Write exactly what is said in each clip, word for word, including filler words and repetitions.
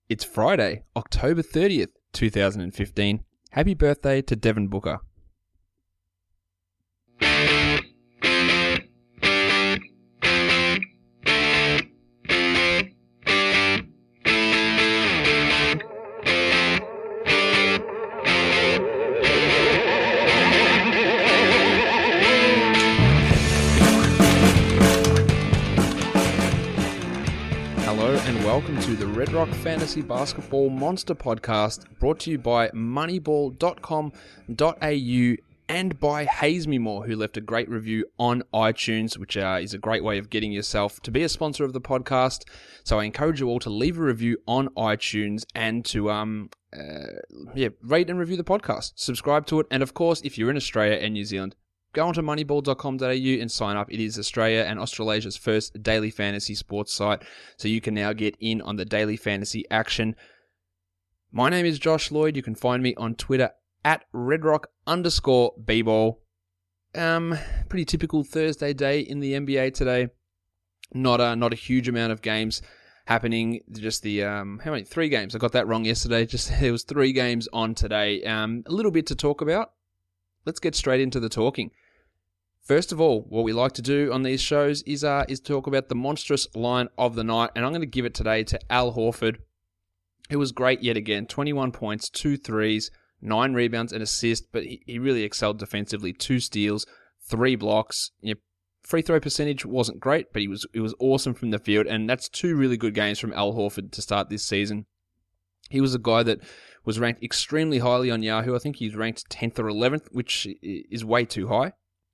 It's Friday, October thirtieth, two thousand fifteen. Happy birthday to Devin Booker. And welcome to the Red Rock Fantasy Basketball Monster Podcast, brought to you by moneyball dot com dot a u and by Haze Me More, who left a great review on iTunes, which uh, is a great way of getting yourself to be a sponsor of the podcast. So I encourage you all to leave a review on iTunes and to um uh, yeah rate and review the podcast, subscribe to it, and of course, if you're in Australia and New Zealand, go on to moneyball dot com dot a u and sign up. It is Australia and Australasia's first daily fantasy sports site, so you can now get in on the daily fantasy action. My name is Josh Lloyd. You can find me on Twitter at redrock underscore bball. Um, pretty typical Thursday day in the N B A today. Not a, not a huge amount of games happening. Just the, um, how many? Three games. I got that wrong yesterday. Just there was three games on today. Um, a little bit to talk about. Let's get straight into the talking. First of all, what we like to do on these shows is uh, is talk about the monstrous line of the night, and I'm going to give it today to Al Horford. It was great yet again, twenty-one points, two threes, nine rebounds, and assist, but he, he really excelled defensively. Two steals, three blocks. You know, free throw percentage wasn't great, but he was it was awesome from the field, and that's two really good games from Al Horford to start this season. He was a guy that was ranked extremely highly on Yahoo. I think he's ranked tenth or eleventh, which is way too high.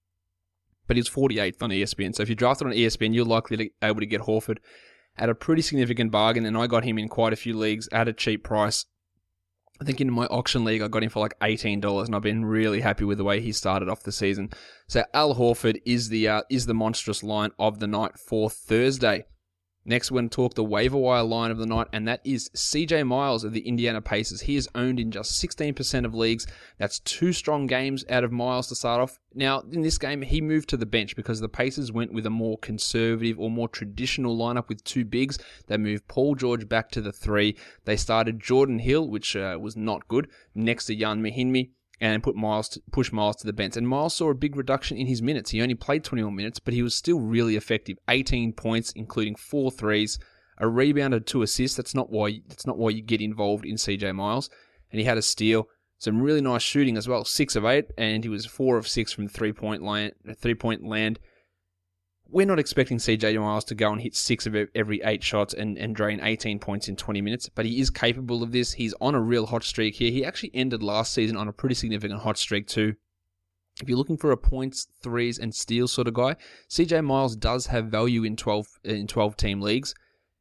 But he's forty-eighth on E S P N. So if you drafted on E S P N, you're likely to be able to get Horford at a pretty significant bargain. And I got him in quite a few leagues at a cheap price. I think in my auction league, I got him for like eighteen dollars, and I've been really happy with the way he started off the season. So Al Horford is the uh, is the monstrous line of the night for Thursday. Next, we're going to talk the waiver wire line of the night, and that is C J Miles of the Indiana Pacers. He is owned in just sixteen percent of leagues. That's two strong games out of Miles to start off. Now, in this game, he moved to the bench because the Pacers went with a more conservative or more traditional lineup with two bigs. They moved Paul George back to the three. They started Jordan Hill, which uh, was not good, next to Jan Mahinmi, and put Miles to, push Miles to the bench. And Miles saw a big reduction in his minutes. He only played twenty-one minutes, but he was still really effective. eighteen points, including four threes, a rebound and two assists. That's not why that's not why you get involved in C J Miles. And he had a steal, some really nice shooting as well, six of eight, and he was four of six from three-point land. Three-point land. We're not expecting C J Miles to go and hit six of every eight shots and, and drain eighteen points in twenty minutes, but he is capable of this. He's on a real hot streak here. He actually ended last season on a pretty significant hot streak too. If you're looking for a points, threes, and steals sort of guy, C J Miles does have value in twelve in twelve team leagues.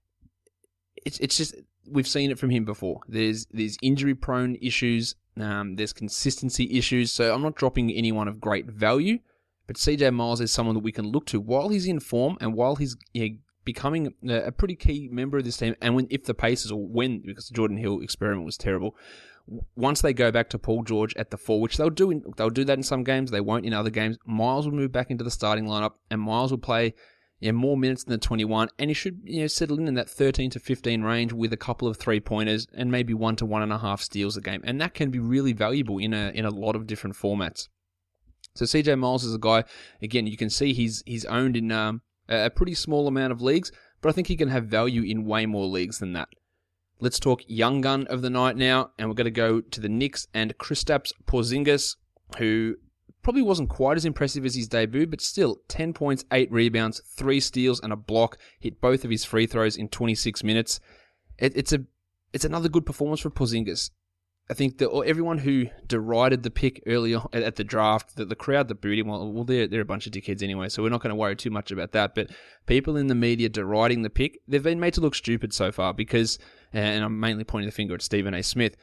It's it's just we've seen it from him before. There's there's injury prone issues. Um, there's consistency issues. So I'm not dropping anyone of great value. But C J Miles is someone that we can look to while he's in form and while he's you know, becoming a pretty key member of this team. And when if the Pacers, or when, because the Jordan Hill experiment was terrible, once they go back to Paul George at the four, which they'll do, in, they'll do that in some games, they won't in other games. Miles will move back into the starting lineup, and Miles will play you know, more minutes than the twenty-one, and he should you know settle in in that thirteen to fifteen range with a couple of three pointers and maybe one to one and a half steals a game, and that can be really valuable in a in a lot of different formats. So C J Miles is a guy, again, you can see he's he's owned in um, a pretty small amount of leagues, but I think he can have value in way more leagues than that. Let's talk young gun of the night now, and we're going to go to the Knicks and Kristaps Porzingis, who probably wasn't quite as impressive as his debut, but still, ten points, eight rebounds, three steals, and a block, hit both of his free throws in twenty-six minutes. It, it's a it's another good performance for Porzingis. I think that everyone who derided the pick earlier at the draft, that the crowd that booed him, well, well they're, they're a bunch of dickheads anyway, so we're not going to worry too much about that. But people in the media deriding the pick, they've been made to look stupid so far because, and I'm mainly pointing the finger at Stephen A. Smith,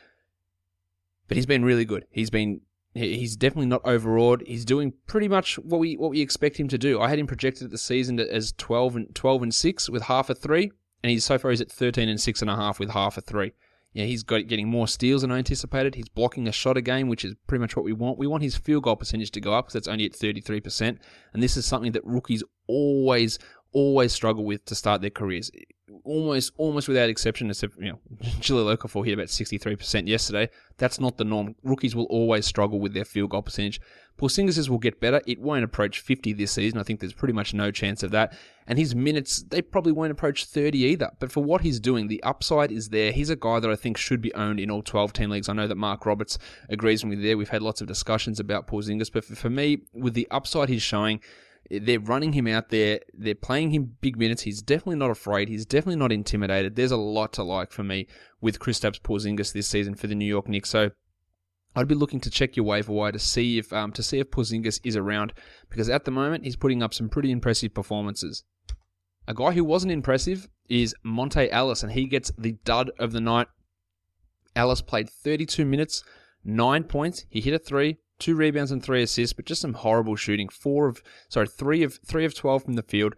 but he's been really good. He's been, he's definitely not overawed. He's doing pretty much what we what we expect him to do. I had him projected at the season as twelve and twelve and six with half a three, and he's so far he's at thirteen and six and a half with half a three. Yeah, he's got getting more steals than I anticipated. He's blocking a shot a game, which is pretty much what we want. We want his field goal percentage to go up because that's only at thirty-three percent. And this is something that rookies always, always struggle with to start their careers. almost almost without exception, except, you know, Jahlil Okafor hit about sixty-three percent yesterday. That's not the norm. Rookies will always struggle with their field goal percentage. Porzingis will get better. It won't approach fifty this season. I think there's pretty much no chance of that. And his minutes, they probably won't approach thirty either. But for what he's doing, the upside is there. He's a guy that I think should be owned in all twelve-team leagues. I know that Mark Roberts agrees with me there. We've had lots of discussions about Porzingis. But for me, with the upside he's showing, they're running him out there. They're playing him big minutes. He's definitely not afraid. He's definitely not intimidated. There's a lot to like for me with Kristaps Porzingis this season for the New York Knicks. So I'd be looking to check your waiver wire to see if um, to see if Porzingis is around, because at the moment he's putting up some pretty impressive performances. A guy who wasn't impressive is Monte Ellis, and he gets the dud of the night. Ellis played thirty-two minutes, nine points. He hit a three. Two rebounds and three assists, but just some horrible shooting. Four of, sorry, three of three of twelve from the field.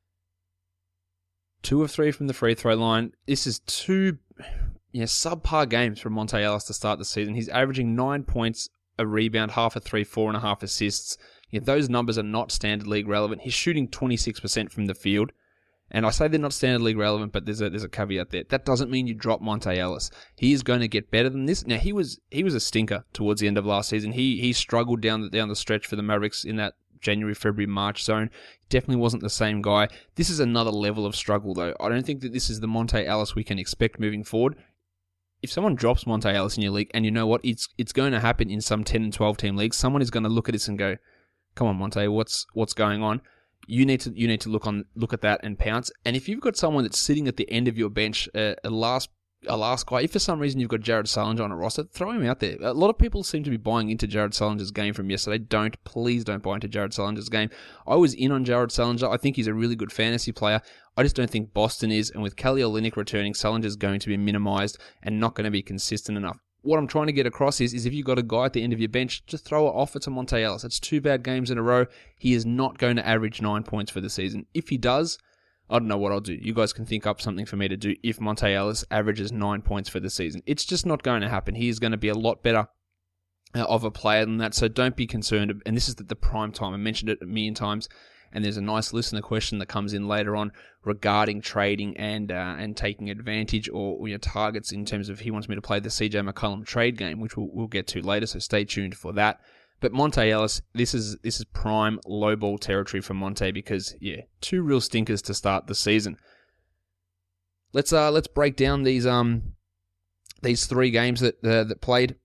Two of three from the free throw line. This is two, yeah, subpar games from Monte Ellis to start the season. He's averaging nine points, a rebound, half a three, four and a half assists. Yeah, those numbers are not standard league relevant. He's shooting twenty-six percent from the field. And I say they're not standard league relevant, but there's a there's a caveat there. That doesn't mean you drop Monte Ellis. He is going to get better than this. Now he was he was a stinker towards the end of last season. He he struggled down the down the stretch for the Mavericks in that January, February, March zone. Definitely wasn't the same guy. This is another level of struggle though. I don't think that this is the Monte Ellis we can expect moving forward. If someone drops Monte Ellis in your league, and you know what, it's it's going to happen in some ten and twelve team leagues, someone is going to look at this and go, "Come on, Monte, what's what's going on?" You need to you need to look on look at that and pounce. And if you've got someone that's sitting at the end of your bench, uh, a last a last guy, if for some reason you've got Jared Sullinger on a roster, throw him out there. A lot of people seem to be buying into Jared Sullinger's game from yesterday. Don't, please don't buy into Jared Sullinger's game. I was in on Jared Sullinger. I think he's a really good fantasy player. I just don't think Boston is. And with Kelly Olynyk returning, Sullinger's going to be minimized and not going to be consistent enough. What I'm trying to get across is, is if you've got a guy at the end of your bench, just throw it off to Monte Ellis. That's two bad games in a row. He is not going to average nine points for the season. If he does, I don't know what I'll do. You guys can think up something for me to do if Monte Ellis averages nine points for the season. It's just not going to happen. He is going to be a lot better of a player than that, so don't be concerned. And this is the, the prime time. I mentioned it a million times. And there's a nice listener question that comes in later on regarding trading and uh, and taking advantage or, or your targets in terms of he wants me to play the C J McCollum trade game, which we'll, we'll get to later, so stay tuned for that. But Monte Ellis, this is this is prime low ball territory for Monte because, yeah, two real stinkers to start the season. Let's uh let's break down these um these three games that uh, that played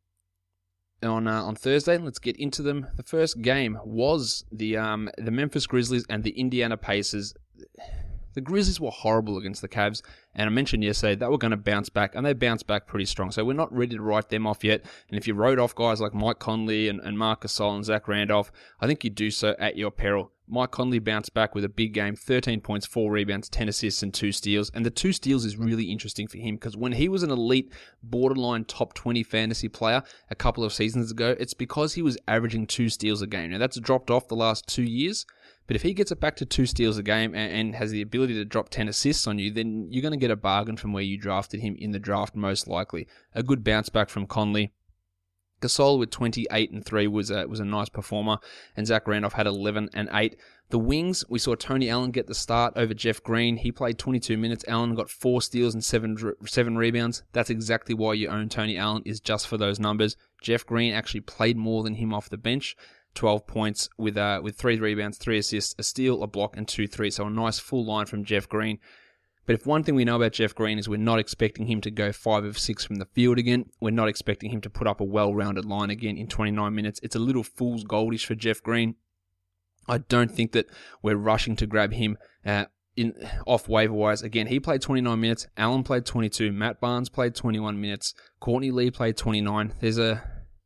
on uh, on Thursday. Let's get into them. The first game was the um the Memphis Grizzlies and the Indiana Pacers. The Grizzlies were horrible against the Cavs, and I mentioned yesterday that we're going to bounce back, and they bounced back pretty strong. So we're not ready to write them off yet. And if you wrote off guys like Mike Conley and, and Marc Gasol and Zach Randolph, I think you do so at your peril. Mike Conley bounced back with a big game, thirteen points, four rebounds, ten assists, and two steals. And the two steals is really interesting for him because when he was an elite, borderline top twenty fantasy player a couple of seasons ago, it's because he was averaging two steals a game. Now, that's dropped off the last two years, but if he gets it back to two steals a game and, and has the ability to drop ten assists on you, then you're going to get a bargain from where you drafted him in the draft, most likely. A good bounce back from Conley. Gasol with twenty-eight and three was a, was a nice performer, and Zach Randolph had eleven and eight. The wings, we saw Tony Allen get the start over Jeff Green. He played twenty-two minutes. Allen got four steals and seven seven rebounds. That's exactly why you own Tony Allen, is just for those numbers. Jeff Green actually played more than him off the bench. twelve points with uh, with three rebounds, three assists, a steal, a block, and two threes. So a nice full line from Jeff Green. But if one thing we know about Jeff Green is we're not expecting him to go five of six from the field again. We're not expecting him to put up a well-rounded line again in twenty-nine minutes. It's a little fool's goldish for Jeff Green. I don't think that we're rushing to grab him uh, in off waiver wires. Again, he played twenty-nine minutes. Allen played twenty-two. Matt Barnes played twenty-one minutes. Courtney Lee played twenty-nine. There's a,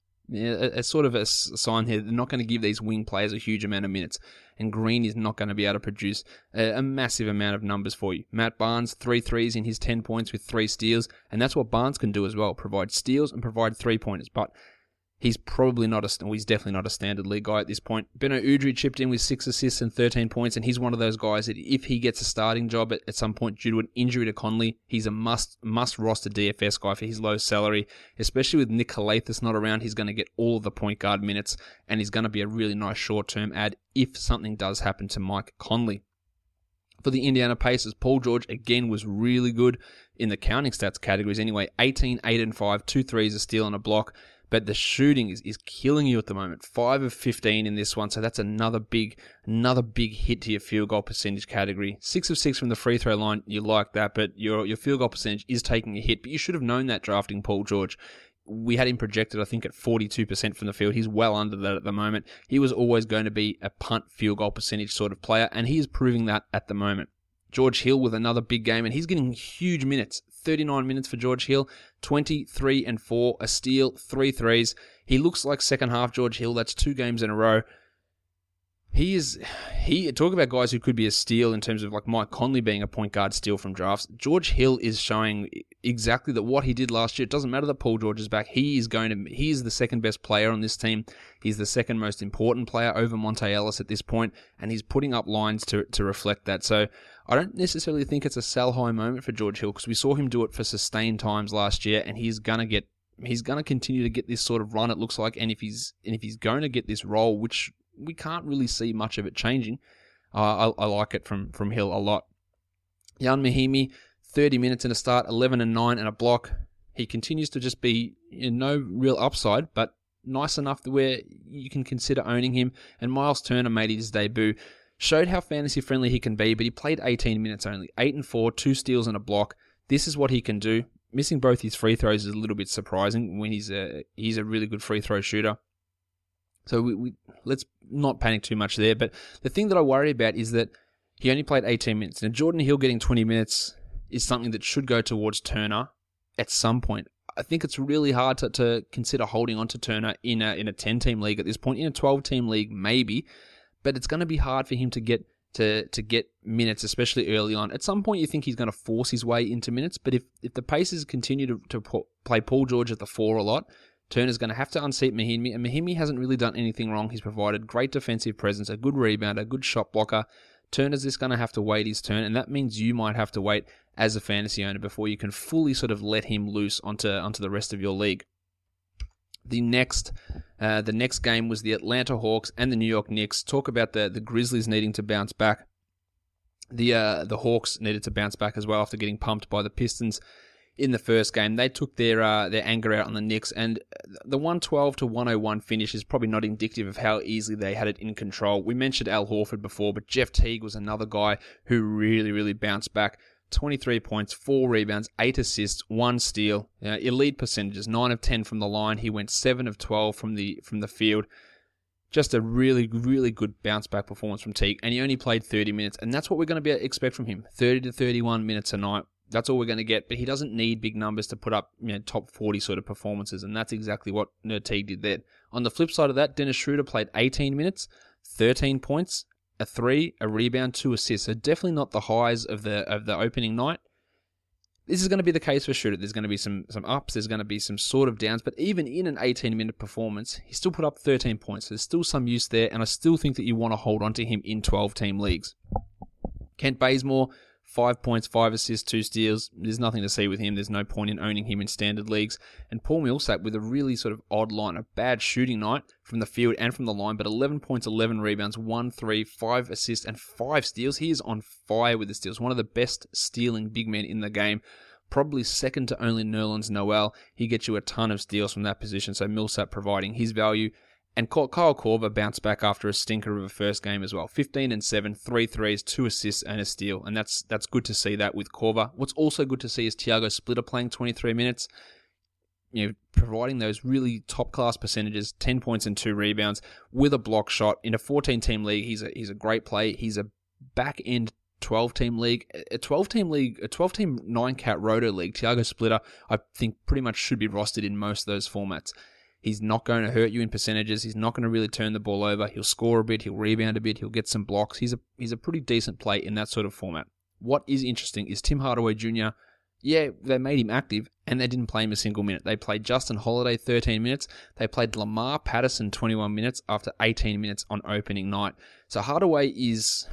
a, a sort of a sign here. They're not going to give these wing players a huge amount of minutes. And Green is not going to be able to produce a, a massive amount of numbers for you. Matt Barnes, three threes in his ten points with three steals. And that's what Barnes can do as well, provide steals and provide three-pointers. But he's probably not a, well, he's definitely not a standard league guy at this point. Beno Udrih chipped in with six assists and thirteen points, and he's one of those guys that if he gets a starting job at, at some point due to an injury to Conley, he's a must must roster D F S guy for his low salary. Especially with Nick Calathis not around, he's going to get all of the point guard minutes, and he's going to be a really nice short-term ad if something does happen to Mike Conley. For the Indiana Pacers, Paul George again was really good in the counting stats categories anyway. eighteen, eight and five, two threes, a steal and a block. But the shooting is, is killing you at the moment. five of fifteen in this one, so that's another big another big hit to your field goal percentage category. six of six from the free throw line, you like that, but your your field goal percentage is taking a hit. But you should have known that drafting Paul George. We had him projected, I think, at forty-two percent from the field. He's well under that at the moment. He was always going to be a punt field goal percentage sort of player, and he is proving that at the moment. George Hill with another big game, and he's getting huge minutes. thirty-nine minutes for George Hill, twenty-three and four, a steal, three threes. He looks like second half George Hill. That's two games in a row. He is, he, talk about guys who could be a steal in terms of like Mike Conley being a point guard steal from drafts. George Hill is showing exactly that what he did last year. It doesn't matter that Paul George is back. He is going to, he is the second best player on this team. He's the second most important player over Monte Ellis at this point, and he's putting up lines to, to reflect that. So I don't necessarily think it's a sell high moment for George Hill because we saw him do it for sustained times last year, and he's gonna get, he's gonna continue to get this sort of run. It looks like, and if he's, and if he's going to get this role, which we can't really see much of it changing. Uh, I, I like it from, from Hill a lot. Jan Mahimi, thirty minutes in a start, eleven and nine and a block. He continues to just be in no real upside, but nice enough to where you can consider owning him. And Miles Turner made his debut. Showed how fantasy friendly he can be, but he played eighteen minutes only. eight and four, two steals and a block. This is what he can do. Missing both his free throws is a little bit surprising when he's a, he's a really good free throw shooter. So we, we let's not panic too much there. But the thing that I worry about is that he only played eighteen minutes. Now, Jordan Hill getting twenty minutes is something that should go towards Turner at some point. I think it's really hard to, to consider holding on to Turner in a in a ten-team league at this point. In a twelve-team league, maybe. But it's going to be hard for him to get to, to get minutes, especially early on. At some point, you think he's going to force his way into minutes. But if, if the Pacers continue to, to play Paul George at the four a lot, Turner's going to have to unseat Mahimi, and Mahimi hasn't really done anything wrong. He's provided great defensive presence, a good rebounder, a good shot blocker. Turner's just going to have to wait his turn, and that means you might have to wait as a fantasy owner before you can fully sort of let him loose onto onto the rest of your league. The next uh, the next game was the Atlanta Hawks and the New York Knicks. Talk about the, the Grizzlies needing to bounce back. The uh, the Hawks needed to bounce back as well after getting pumped by the Pistons in the first game. They took their uh, their anger out on the Knicks, and the one twelve to one oh one finish is probably not indicative of how easily they had it in control. We mentioned Al Horford before, but Jeff Teague was another guy who really, really bounced back. twenty-three points, four rebounds, eight assists, one steal. Uh, elite percentages, nine of ten from the line. He went seven of twelve from the from the field. Just a really, really good bounce-back performance from Teague, and he only played thirty minutes, and that's what we're going to be able to expect from him, thirty to thirty-one minutes a night. That's all we're going to get, but he doesn't need big numbers to put up, you know, top forty sort of performances, and that's exactly what Teague did there. On the flip side of that, Dennis Schroeder played eighteen minutes, thirteen points, a three, a rebound, two assists. So definitely not the highs of the of the opening night. This is going to be the case for Schroeder. There's going to be some some ups, there's going to be some sort of downs, but even in an eighteen-minute performance, he still put up thirteen points. There's still some use there, and I still think that you want to hold on to him in twelve-team leagues. Kent Bazemore, Five points, five assists, two steals. There's nothing to see with him. There's no point in owning him in standard leagues. And Paul Millsap with a really sort of odd line, a bad shooting night from the field and from the line, but eleven points, eleven rebounds, one three, five assists, and five steals. He is on fire with the steals. One of the best stealing big men in the game. Probably second to only Nerlens Noel. He gets you a ton of steals from that position. So Millsap providing his value. And Kyle Korver bounced back after a stinker of a first game as well. fifteen and seven, three threes, two assists, and a steal. And that's that's good to see that with Korver. What's also good to see is Thiago Splitter playing twenty-three minutes, you know, providing those really top-class percentages, ten points and two rebounds, with a block shot. In a fourteen-team league, he's a, he's a great play. He's a back-end twelve-team league. A twelve-team league, a twelve-team nine-cat roto league, Thiago Splitter, I think, pretty much should be rostered in most of those formats. He's not going to hurt you in percentages. He's not going to really turn the ball over. He'll score a bit. He'll rebound a bit. He'll get some blocks. He's a he's a pretty decent play in that sort of format. What is interesting is Tim Hardaway Junior Yeah, they made him active, and they didn't play him a single minute. They played Justin Holiday thirteen minutes. They played Lamar Patterson twenty-one minutes after eighteen minutes on opening night. So Hardaway is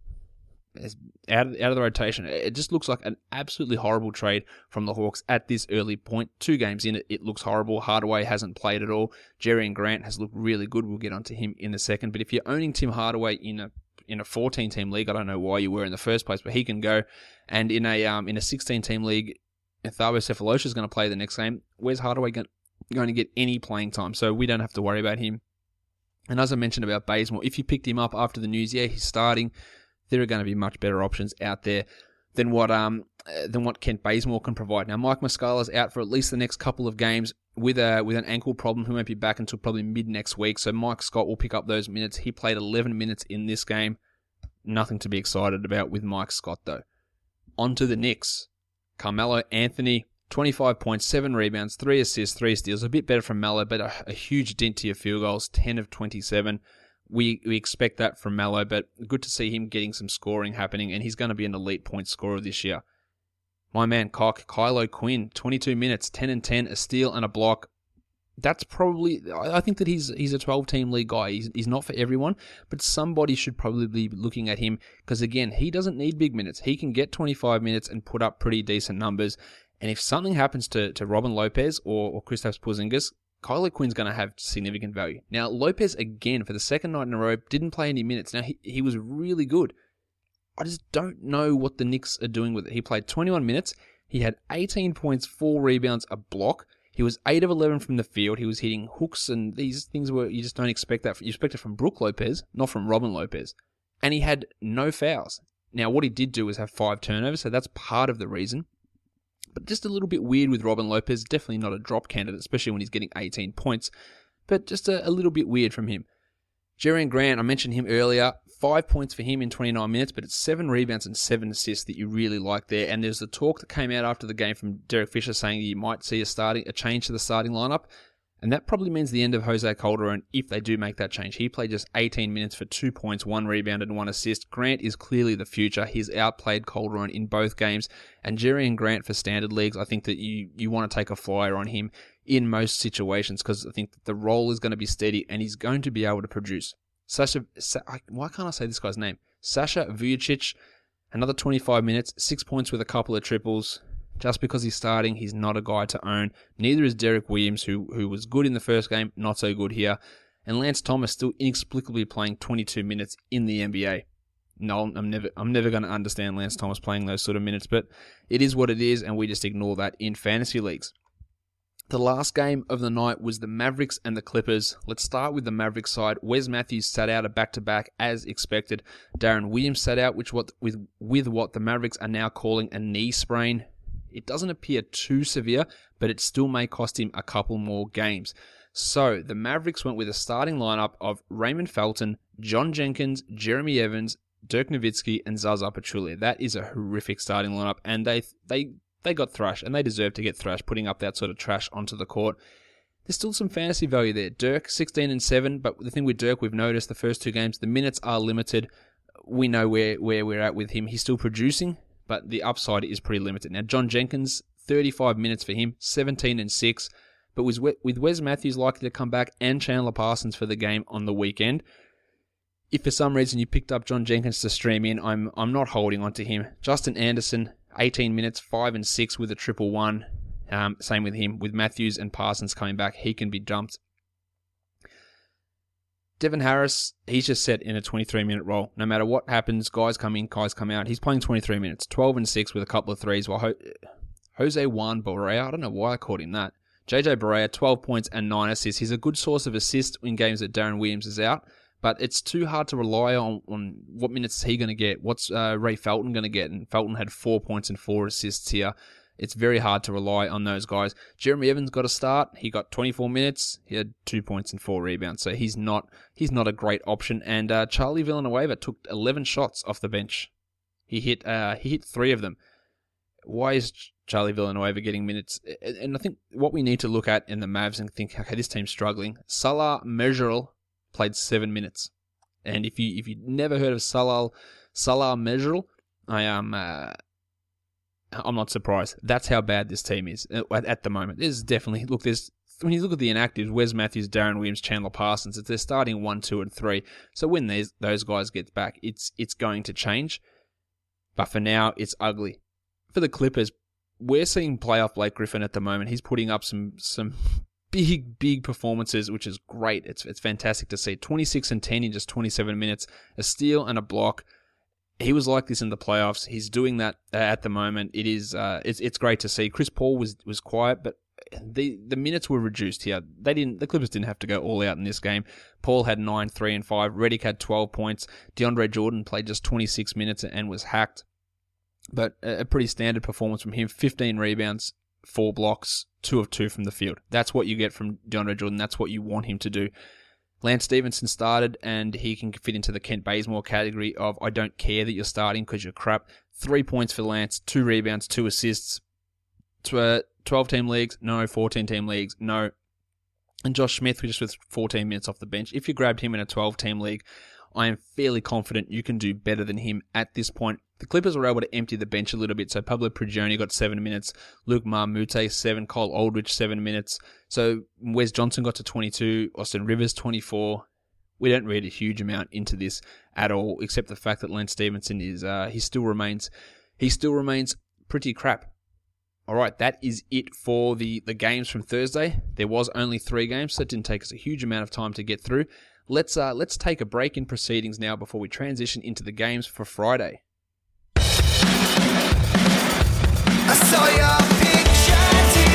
out of, out of the rotation. It just looks like an absolutely horrible trade from the Hawks at this early point. Two games in, it, it looks horrible. Hardaway hasn't played at all. Jerian Grant has looked really good. We'll get onto him in a second. But if you're owning Tim Hardaway in a in a fourteen-team league. I don't know why you were in the first place, but he can go. And in a um, in a sixteen-team league, if Thabo Sefolosha is going to play the next game, where's Hardaway going, going to get any playing time? So we don't have to worry about him. And as I mentioned about Bazemore, if you picked him up after the news, yeah, he's starting. There are going to be much better options out there than what um than what Kent Bazemore can provide. Now, Mike Muscala's out for at least the next couple of games with a with an ankle problem. He won't be back until probably mid next week. So Mike Scott will pick up those minutes. He played eleven minutes in this game. Nothing to be excited about with Mike Scott, though. On to the Knicks. Carmelo Anthony, twenty-five points, seven rebounds, three assists, three steals. A bit better from Melo, but a, a huge dent to your field goals, ten of twenty-seven. We we expect that from Melo, but good to see him getting some scoring happening, and he's going to be an elite point scorer this year. My man, Cock, Kylo Quinn, twenty-two minutes, ten and ten, a steal and a block. That's probably, I think that he's he's a twelve-team league guy. He's, he's not for everyone, but somebody should probably be looking at him because, again, he doesn't need big minutes. He can get twenty-five minutes and put up pretty decent numbers. And if something happens to, to Robin Lopez or, or Kristaps Porzingis, Kylo Quinn's going to have significant value. Now, Lopez, again, for the second night in a row, didn't play any minutes. Now, he, he was really good. I just don't know what the Knicks are doing with it. He played twenty-one minutes. He had eighteen points, four rebounds, a block. He was eight of eleven from the field. He was hitting hooks, and these things were, you just don't expect that. You expect it from Brook Lopez, not from Robin Lopez. And he had no fouls. Now, what he did do was have five turnovers, so that's part of the reason. But just a little bit weird with Robin Lopez. Definitely not a drop candidate, especially when he's getting eighteen points. But just a, a little bit weird from him. Jerian Grant, I mentioned him earlier. Five points for him in twenty-nine minutes, but it's seven rebounds and seven assists that you really like there. And there's the talk that came out after the game from Derek Fisher saying you might see a starting a change to the starting lineup. And that probably means the end of Jose Calderon if they do make that change. He played just eighteen minutes for two points, one rebound, and one assist. Grant is clearly the future. He's outplayed Calderon in both games. And Jerian Grant for standard leagues, I think that you, you want to take a flyer on him in most situations because I think that the role is going to be steady and he's going to be able to produce. Sasha, why can't I say this guy's name? Sasha Vujacic, another twenty-five minutes, six points with a couple of triples. Just because he's starting, he's not a guy to own. Neither is Derek Williams, who who was good in the first game, not so good here. And Lance Thomas still inexplicably playing twenty-two minutes in the N B A. No, I'm never I'm never going to understand Lance Thomas playing those sort of minutes, but it is what it is, and we just ignore that in fantasy leagues. The last game of the night was the Mavericks and the Clippers. Let's start with the Mavericks side. Wes Matthews sat out a back-to-back as expected. Darren Williams sat out, which what with with what the Mavericks are now calling a knee sprain. It doesn't appear too severe, but it still may cost him a couple more games. So the Mavericks went with a starting lineup of Raymond Felton, John Jenkins, Jeremy Evans, Dirk Nowitzki, and Zaza Pachulia. That is a horrific starting lineup, and they they they got thrashed, and they deserve to get thrashed, putting up that sort of trash onto the court. There's still some fantasy value there. Dirk, sixteen and seven, but the thing with Dirk, we've noticed the first two games, the minutes are limited. We know where, where we're at with him. He's still producing, but the upside is pretty limited. Now, John Jenkins, thirty-five minutes for him, seventeen and six, but with with Wes Matthews likely to come back and Chandler Parsons for the game on the weekend, if for some reason you picked up John Jenkins to stream in, I'm I'm not holding on to him. Justin Anderson, eighteen minutes, five and six with a triple one. Um, same with him. With Matthews and Parsons coming back, he can be dumped. Devin Harris, he's just set in a twenty-three minute role. No matter what happens, guys come in, guys come out. He's playing twenty-three minutes, twelve and six with a couple of threes. While Ho- Jose Juan Barea, I don't know why I called him that. J J Barea, twelve points and nine assists. He's a good source of assists in games that Darren Williams is out, but it's too hard to rely on, on what minutes is he going to get. What's uh, Ray Felton going to get? And Felton had four points and four assists here. It's very hard to rely on those guys. Jeremy Evans got a start. He got twenty-four minutes. He had two points and four rebounds. So he's not he's not a great option. And uh, Charlie Villanueva took eleven shots off the bench. He hit uh, he hit three of them. Why is Charlie Villanueva getting minutes? And I think what we need to look at in the Mavs and think, okay, this team's struggling. Salah Mejrel played seven minutes. And if you if you never heard of Salah Salah Mejrel, I am. Uh, I'm not surprised. That's how bad this team is at, at the moment. There's definitely, look, there's, when you look at the inactives, Wes Matthews, Darren Williams, Chandler Parsons, they're starting one, two, and three. So when these, those guys get back, it's it's going to change. But for now, it's ugly. For the Clippers, we're seeing playoff Blake Griffin at the moment. He's putting up some some big, big performances, which is great. It's it's fantastic to see. twenty-six and ten in just twenty-seven minutes, a steal and a block. He was like this in the playoffs. He's doing that at the moment. It is uh, it's it's great to see. Chris Paul was was quiet, but the the minutes were reduced here. They didn't. The Clippers didn't have to go all out in this game. Paul had nine, three, and five. Redick had twelve points. DeAndre Jordan played just twenty-six minutes and was hacked. But a pretty standard performance from him. fifteen rebounds, four blocks, two of two from the field. That's what you get from DeAndre Jordan. That's what you want him to do. Lance Stevenson started, and he can fit into the Kent Bazemore category of I don't care that you're starting because you're crap. Three points for Lance, two rebounds, two assists. twelve-team leagues, no. fourteen-team leagues, no. And Josh Smith, just with fourteen minutes off the bench. If you grabbed him in a twelve-team league, I am fairly confident you can do better than him at this point. The Clippers were able to empty the bench a little bit, so Pablo Prigioni got seven minutes, Luke Marmute seven, Cole Aldrich seven minutes, so Wes Johnson got to twenty-two, Austin Rivers twenty-four. We don't read a huge amount into this at all, except the fact that Lance Stevenson is uh, he still remains he still remains pretty crap. All right, that is it for the, the games from Thursday. There was only three games, so it didn't take us a huge amount of time to get through. Let's uh, let's take a break in proceedings now before we transition into the games for Friday. I saw your picture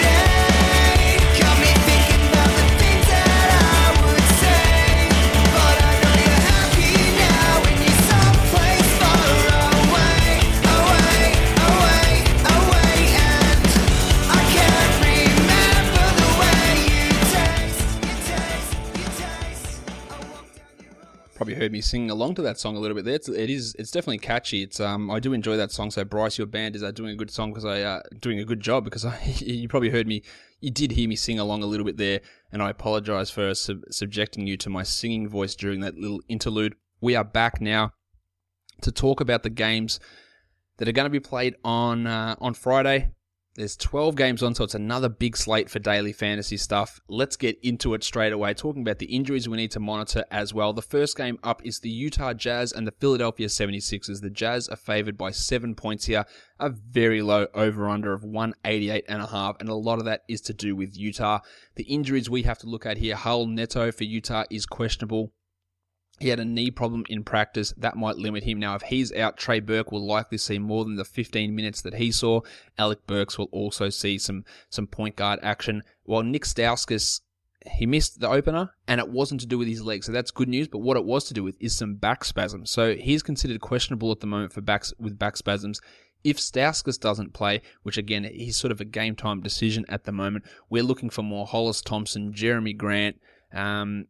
today, got me thinking about the things that I would say, but I know you're happy now when you're someplace far away, away, away, away, and I can't remember the way you taste, you taste, you taste. I walk down your road. Probably heard me singing along to that song a little bit there. It's, it is, it's definitely catchy. It's um, I do enjoy that song. So Bryce, your band is uh, doing a good song because I uh, doing a good job because I you probably heard me, you did hear me sing along a little bit there, and I apologise for sub- subjecting you to my singing voice during that little interlude. We are back now to talk about the games that are going to be played on uh, on Friday. There's twelve games on, so it's another big slate for daily fantasy stuff. Let's get into it straight away, talking about the injuries we need to monitor as well. The first game up is the Utah Jazz and the Philadelphia seventy-sixers. The Jazz are favored by seven points here, a very low over-under of one eighty-eight and a half, and a lot of that is to do with Utah. The injuries we have to look at here, Raul Neto for Utah is questionable. He had a knee problem in practice. That might limit him. Now, if he's out, Trey Burke will likely see more than the fifteen minutes that he saw. Alec Burks will also see some, some point guard action. While Nick Stauskas, he missed the opener, and it wasn't to do with his leg, so that's good news. But what it was to do with is some back spasms. So he's considered questionable at the moment for backs with back spasms. If Stauskas doesn't play, which again, he's sort of a game-time decision at the moment, we're looking for more Hollis Thompson, Jeremy Grant, um...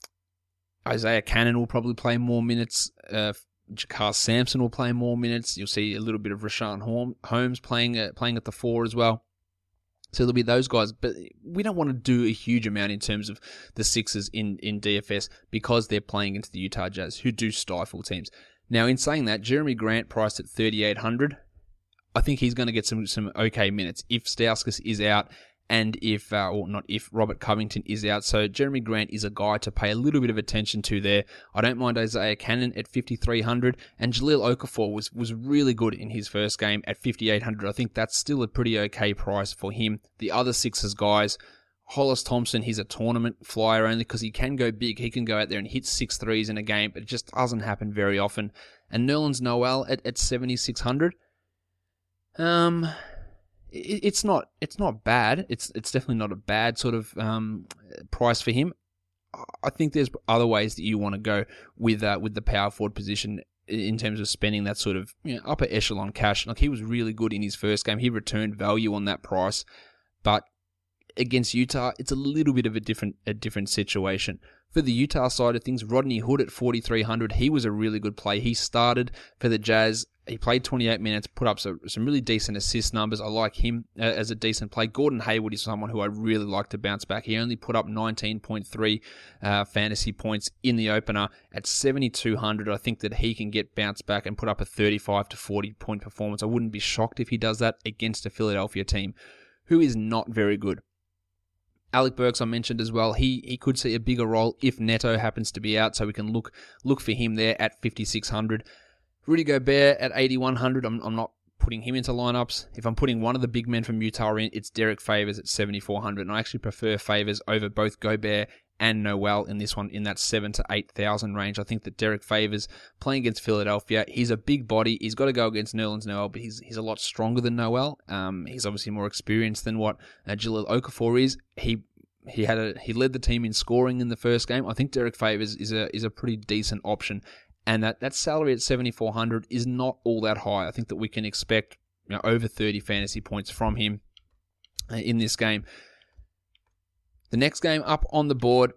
Isaiah Cannon will probably play more minutes. Uh, Jakar Sampson will play more minutes. You'll see a little bit of Rashawn Holmes playing uh, playing at the four as well. So there'll be those guys. But we don't want to do a huge amount in terms of the Sixers in, in D F S because they're playing into the Utah Jazz, who do stifle teams. Now, in saying that, Jeremy Grant priced at thirty-eight hundred. I think he's going to get some, some okay minutes. If Stauskas is out, and if, uh, or not if, Robert Covington is out. So Jeremy Grant is a guy to pay a little bit of attention to there. I don't mind Isaiah Cannon at fifty-three hundred, and Jahlil Okafor was, was really good in his first game at fifty-eight hundred. I think that's still a pretty okay price for him. The other Sixers guys, Hollis Thompson, he's a tournament flyer only because he can go big. He can go out there and hit six threes in a game, but it just doesn't happen very often. And Nerlens Noel at, at seventy-six hundred. Um... It's not. It's not bad. It's. It's definitely not a bad sort of um, price for him. I think there's other ways that you want to go with uh, with the power forward position in terms of spending that sort of, you know, upper echelon cash. Like, he was really good in his first game. He returned value on that price, but against Utah, it's a little bit of a different a different situation. For the Utah side of things, Rodney Hood at forty-three hundred, he was a really good play. He started for the Jazz. He played twenty-eight minutes, put up some, some really decent assist numbers. I like him as a decent play. Gordon Hayward is someone who I really like to bounce back. He only put up nineteen point three uh, fantasy points in the opener. At seventy-two hundred, I think that he can get bounced back and put up a thirty-five to forty point performance. I wouldn't be shocked if he does that against a Philadelphia team who is not very good. Alec Burks, I mentioned as well. He he could see a bigger role if Neto happens to be out, so we can look look for him there at fifty-six hundred. Rudy Gobert at eighty-one hundred. I'm I'm not putting him into lineups. If I'm putting one of the big men from Utah in, it's Derek Favors at seventy-four hundred, and I actually prefer Favors over both Gobert and Noel in this one, in that seven to eight thousand range. I think that Derek Favors, playing against Philadelphia, he's a big body. He's got to go against Nerlens Noel, but he's he's a lot stronger than Noel. Um, he's obviously more experienced than what uh, Jahlil Okafor is. He he had a he led the team in scoring in the first game. I think Derek Favors is a is a pretty decent option, and that that salary at seventy-four hundred is not all that high. I think that we can expect, you know, over thirty fantasy points from him uh, in this game. The next game up on the board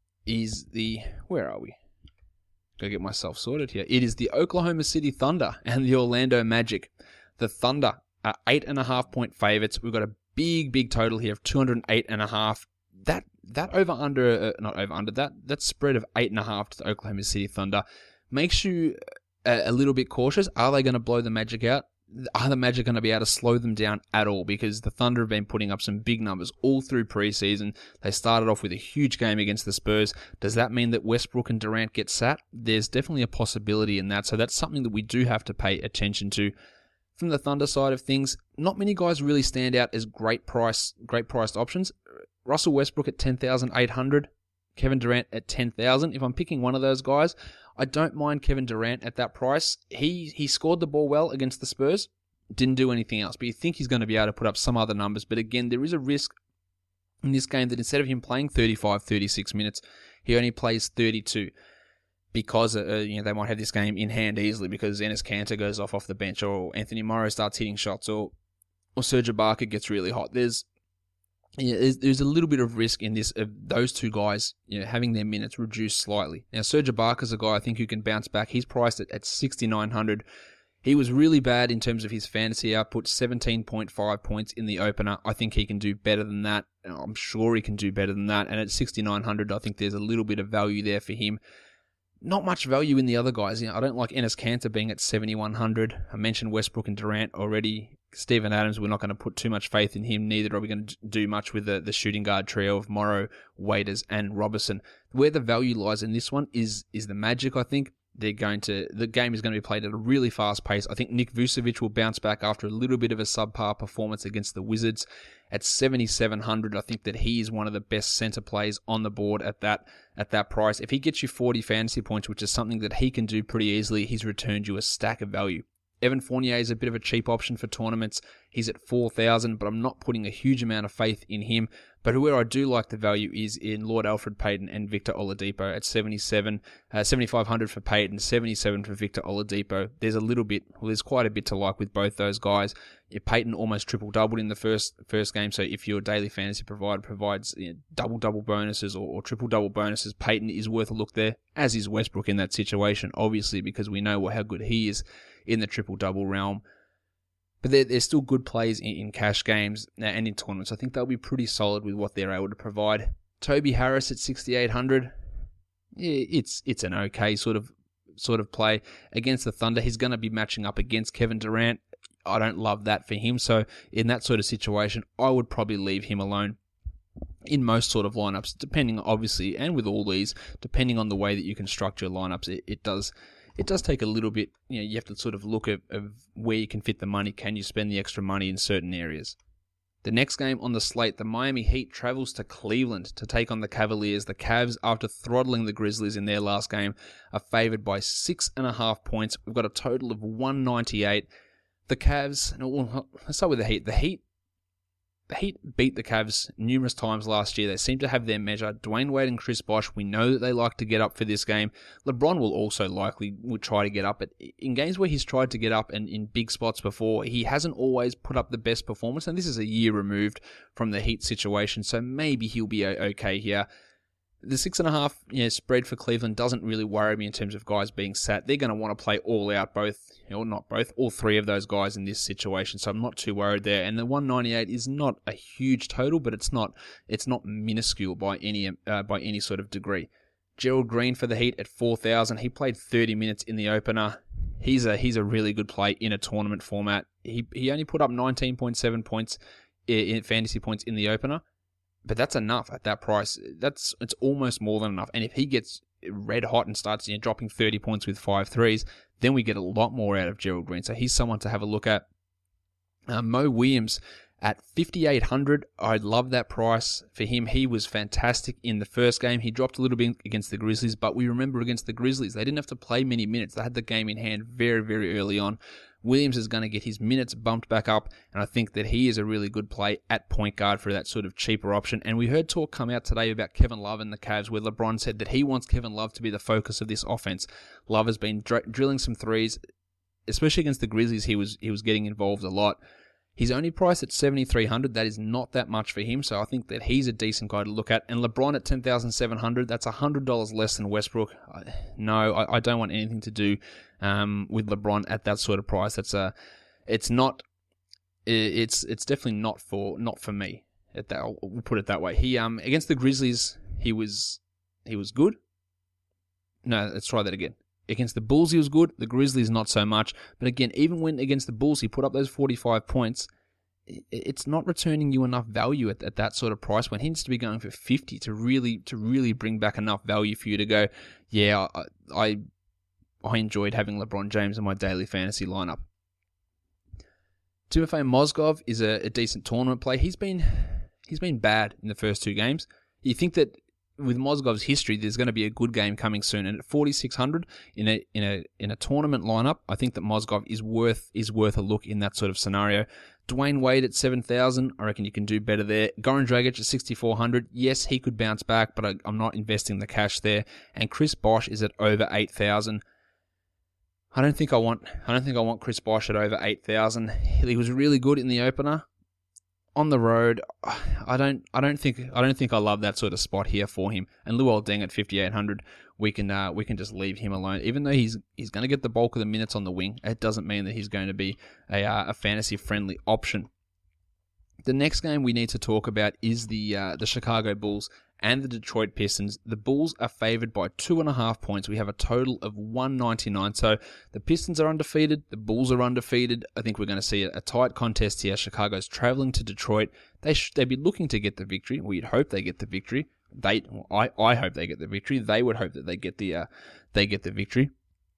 is the... Where are we? Gotta get myself sorted here. It is the Oklahoma City Thunder and the Orlando Magic. The Thunder are eight and a half point favorites. We've got a big, big total here of two hundred eight and a half. That that over under, uh, not over under, that that spread of eight and a half to the Oklahoma City Thunder makes you a, a little bit cautious. Are they going to blow the Magic out? Are the Magic going to be able to slow them down at all? Because the Thunder have been putting up some big numbers all through preseason. They started off with a huge game against the Spurs. Does that mean that Westbrook and Durant get sat? There's definitely a possibility in that. So that's something that we do have to pay attention to. From the Thunder side of things, not many guys really stand out as great price, great priced options. Russell Westbrook at ten thousand eight hundred. Kevin Durant at ten thousand. If I'm picking one of those guys, I don't mind Kevin Durant at that price. He he scored the ball well against the Spurs, didn't do anything else, but you think he's going to be able to put up some other numbers. But again, there is a risk in this game that instead of him playing thirty-five, thirty-six minutes, he only plays thirty-two, because uh, you know they might have this game in hand easily because Enes Kanter goes off off the bench, or Anthony Morrow starts hitting shots, or or Serge Ibaka gets really hot. There's Yeah, there's, there's a little bit of risk in this of those two guys, you know, having their minutes reduced slightly. Now, Serge Ibaka's a guy I think who can bounce back. He's priced at, at sixty-nine hundred. He was really bad in terms of his fantasy output, seventeen point five points in the opener. I think he can do better than that. I'm sure he can do better than that. And at sixty-nine hundred, I think there's a little bit of value there for him. Not much value in the other guys. You know, I don't like Enes Kanter being at seventy-one hundred. I mentioned Westbrook and Durant already. Steven Adams, we're not going to put too much faith in him. Neither are we going to do much with the, the shooting guard trio of Morrow, Waiters, and Robertson. Where the value lies in this one is is the Magic, I think. They're going to the game is going to be played at a really fast pace. I think Nick Vucevic will bounce back after a little bit of a subpar performance against the Wizards. At seventy-seven hundred, I think that he is one of the best center plays on the board at that at that price. If he gets you forty fantasy points, which is something that he can do pretty easily, he's returned you a stack of value. Evan Fournier is a bit of a cheap option for tournaments. He's at four thousand, but I'm not putting a huge amount of faith in him. But where I do like the value is in Lord Alfred Payton and Victor Oladipo at seventy-seven, uh, seventy-five hundred for Payton, seventy-seven for Victor Oladipo. There's a little bit, well, there's quite a bit to like with both those guys. Yeah, Payton almost triple-doubled in the first first game, so if your daily fantasy provider provides, you know, double-double bonuses or, or triple-double bonuses, Payton is worth a look there, as is Westbrook in that situation, obviously, because we know how good he is in the triple-double realm. But they're, they're still good plays in, in cash games and in tournaments. I think they'll be pretty solid with what they're able to provide. Toby Harris at sixty-eight hundred. Yeah, it's it's an okay sort of sort of play against the Thunder. He's going to be matching up against Kevin Durant. I don't love that for him. So in that sort of situation, I would probably leave him alone in most sort of lineups, depending obviously, and with all these, depending on the way that you construct your lineups, it, it does it does take a little bit. You know, you have to sort of look at of where you can fit the money. Can you spend the extra money in certain areas? The next game on the slate, the Miami Heat travels to Cleveland to take on the Cavaliers. The Cavs, after throttling the Grizzlies in their last game, are favored by six and a half points. We've got a total of one ninety-eight. The Cavs, well, let's start with the Heat. The Heat, the Heat beat the Cavs numerous times last year. They seem to have their measure. Dwayne Wade and Chris Bosh, we know that they like to get up for this game. LeBron will also likely would try to get up. But in games where he's tried to get up and in big spots before, he hasn't always put up the best performance. And this is a year removed from the Heat situation, so maybe he'll be okay here. The six and a half you know, spread for Cleveland doesn't really worry me in terms of guys being sat. They're going to want to play all out, both, or you know, not both, all three of those guys in this situation. So I'm not too worried there. And the one ninety-eight is not a huge total, but it's not it's not minuscule by any uh, by any sort of degree. Gerald Green for the Heat at four thousand. He played thirty minutes in the opener. He's a he's a really good play in a tournament format. He he only put up nineteen point seven points in, in fantasy points in the opener. But that's enough at that price. That's it's almost more than enough. And if he gets red hot and starts you know, dropping thirty points with five threes, then we get a lot more out of Gerald Green. So he's someone to have a look at. Uh, Mo Williams at fifty-eight hundred. I love that price for him. He was fantastic in the first game. He dropped a little bit against the Grizzlies, but we remember against the Grizzlies, they didn't have to play many minutes. They had the game in hand very, very early on. Williams is going to get his minutes bumped back up, and I think that he is a really good play at point guard for that sort of cheaper option. And we heard talk come out today about Kevin Love and the Cavs, where LeBron said that he wants Kevin Love to be the focus of this offense. Love has been dr- drilling some threes, especially against the Grizzlies. He was he was getting involved a lot. He's only priced at seventy-three hundred. That is not that much for him, so I think that he's a decent guy to look at. And LeBron at ten thousand seven hundred, that's one hundred dollars less than Westbrook. I, no, I, I don't want anything to do um, with LeBron at that sort of price. That's a, it's not, it's it's definitely not for not for me. At that, I'll, we'll put it that way. He um against the Grizzlies, he was he was good. No, let's try that again. Against the Bulls, he was good. The Grizzlies, not so much. But again, even when against the Bulls, he put up those forty-five points. It's not returning you enough value at, at that sort of price when he needs to be going for fifty to really to really bring back enough value for you to go, yeah, I I, I enjoyed having LeBron James in my daily fantasy lineup. Timofey Mozgov is a, a decent tournament play. He's been he's been bad in the first two games. You think that with Mozgov's history, there's going to be a good game coming soon, and at forty-six hundred in a in a in a tournament lineup, I think that Mozgov is worth is worth a look in that sort of scenario. Dwayne Wade at seven thousand, I reckon you can do better there. Goran Dragic at sixty-four hundred, yes, he could bounce back, but I, I'm not investing the cash there. And Chris Bosh is at over eight thousand. I don't think I want I don't think I want Chris Bosh at over eight thousand. He was really good in the opener. On the road, I don't, I don't think, I don't think I love that sort of spot here for him. And Luol Deng at fifty-eight hundred, we can, uh, we can just leave him alone. Even though he's, he's going to get the bulk of the minutes on the wing, it doesn't mean that he's going to be a, uh, a fantasy-friendly option. The next game we need to talk about is the, uh, the Chicago Bulls and the Detroit Pistons. The Bulls are favored by two and a half points. We have a total of one ninety-nine. So the Pistons are undefeated. The Bulls are undefeated. I think we're going to see a, a tight contest here. Chicago's traveling to Detroit. They sh- they'd be looking to get the victory. We'd hope they get the victory. They, well, I, I hope they get the victory. They would hope that they get the, uh, they get the victory.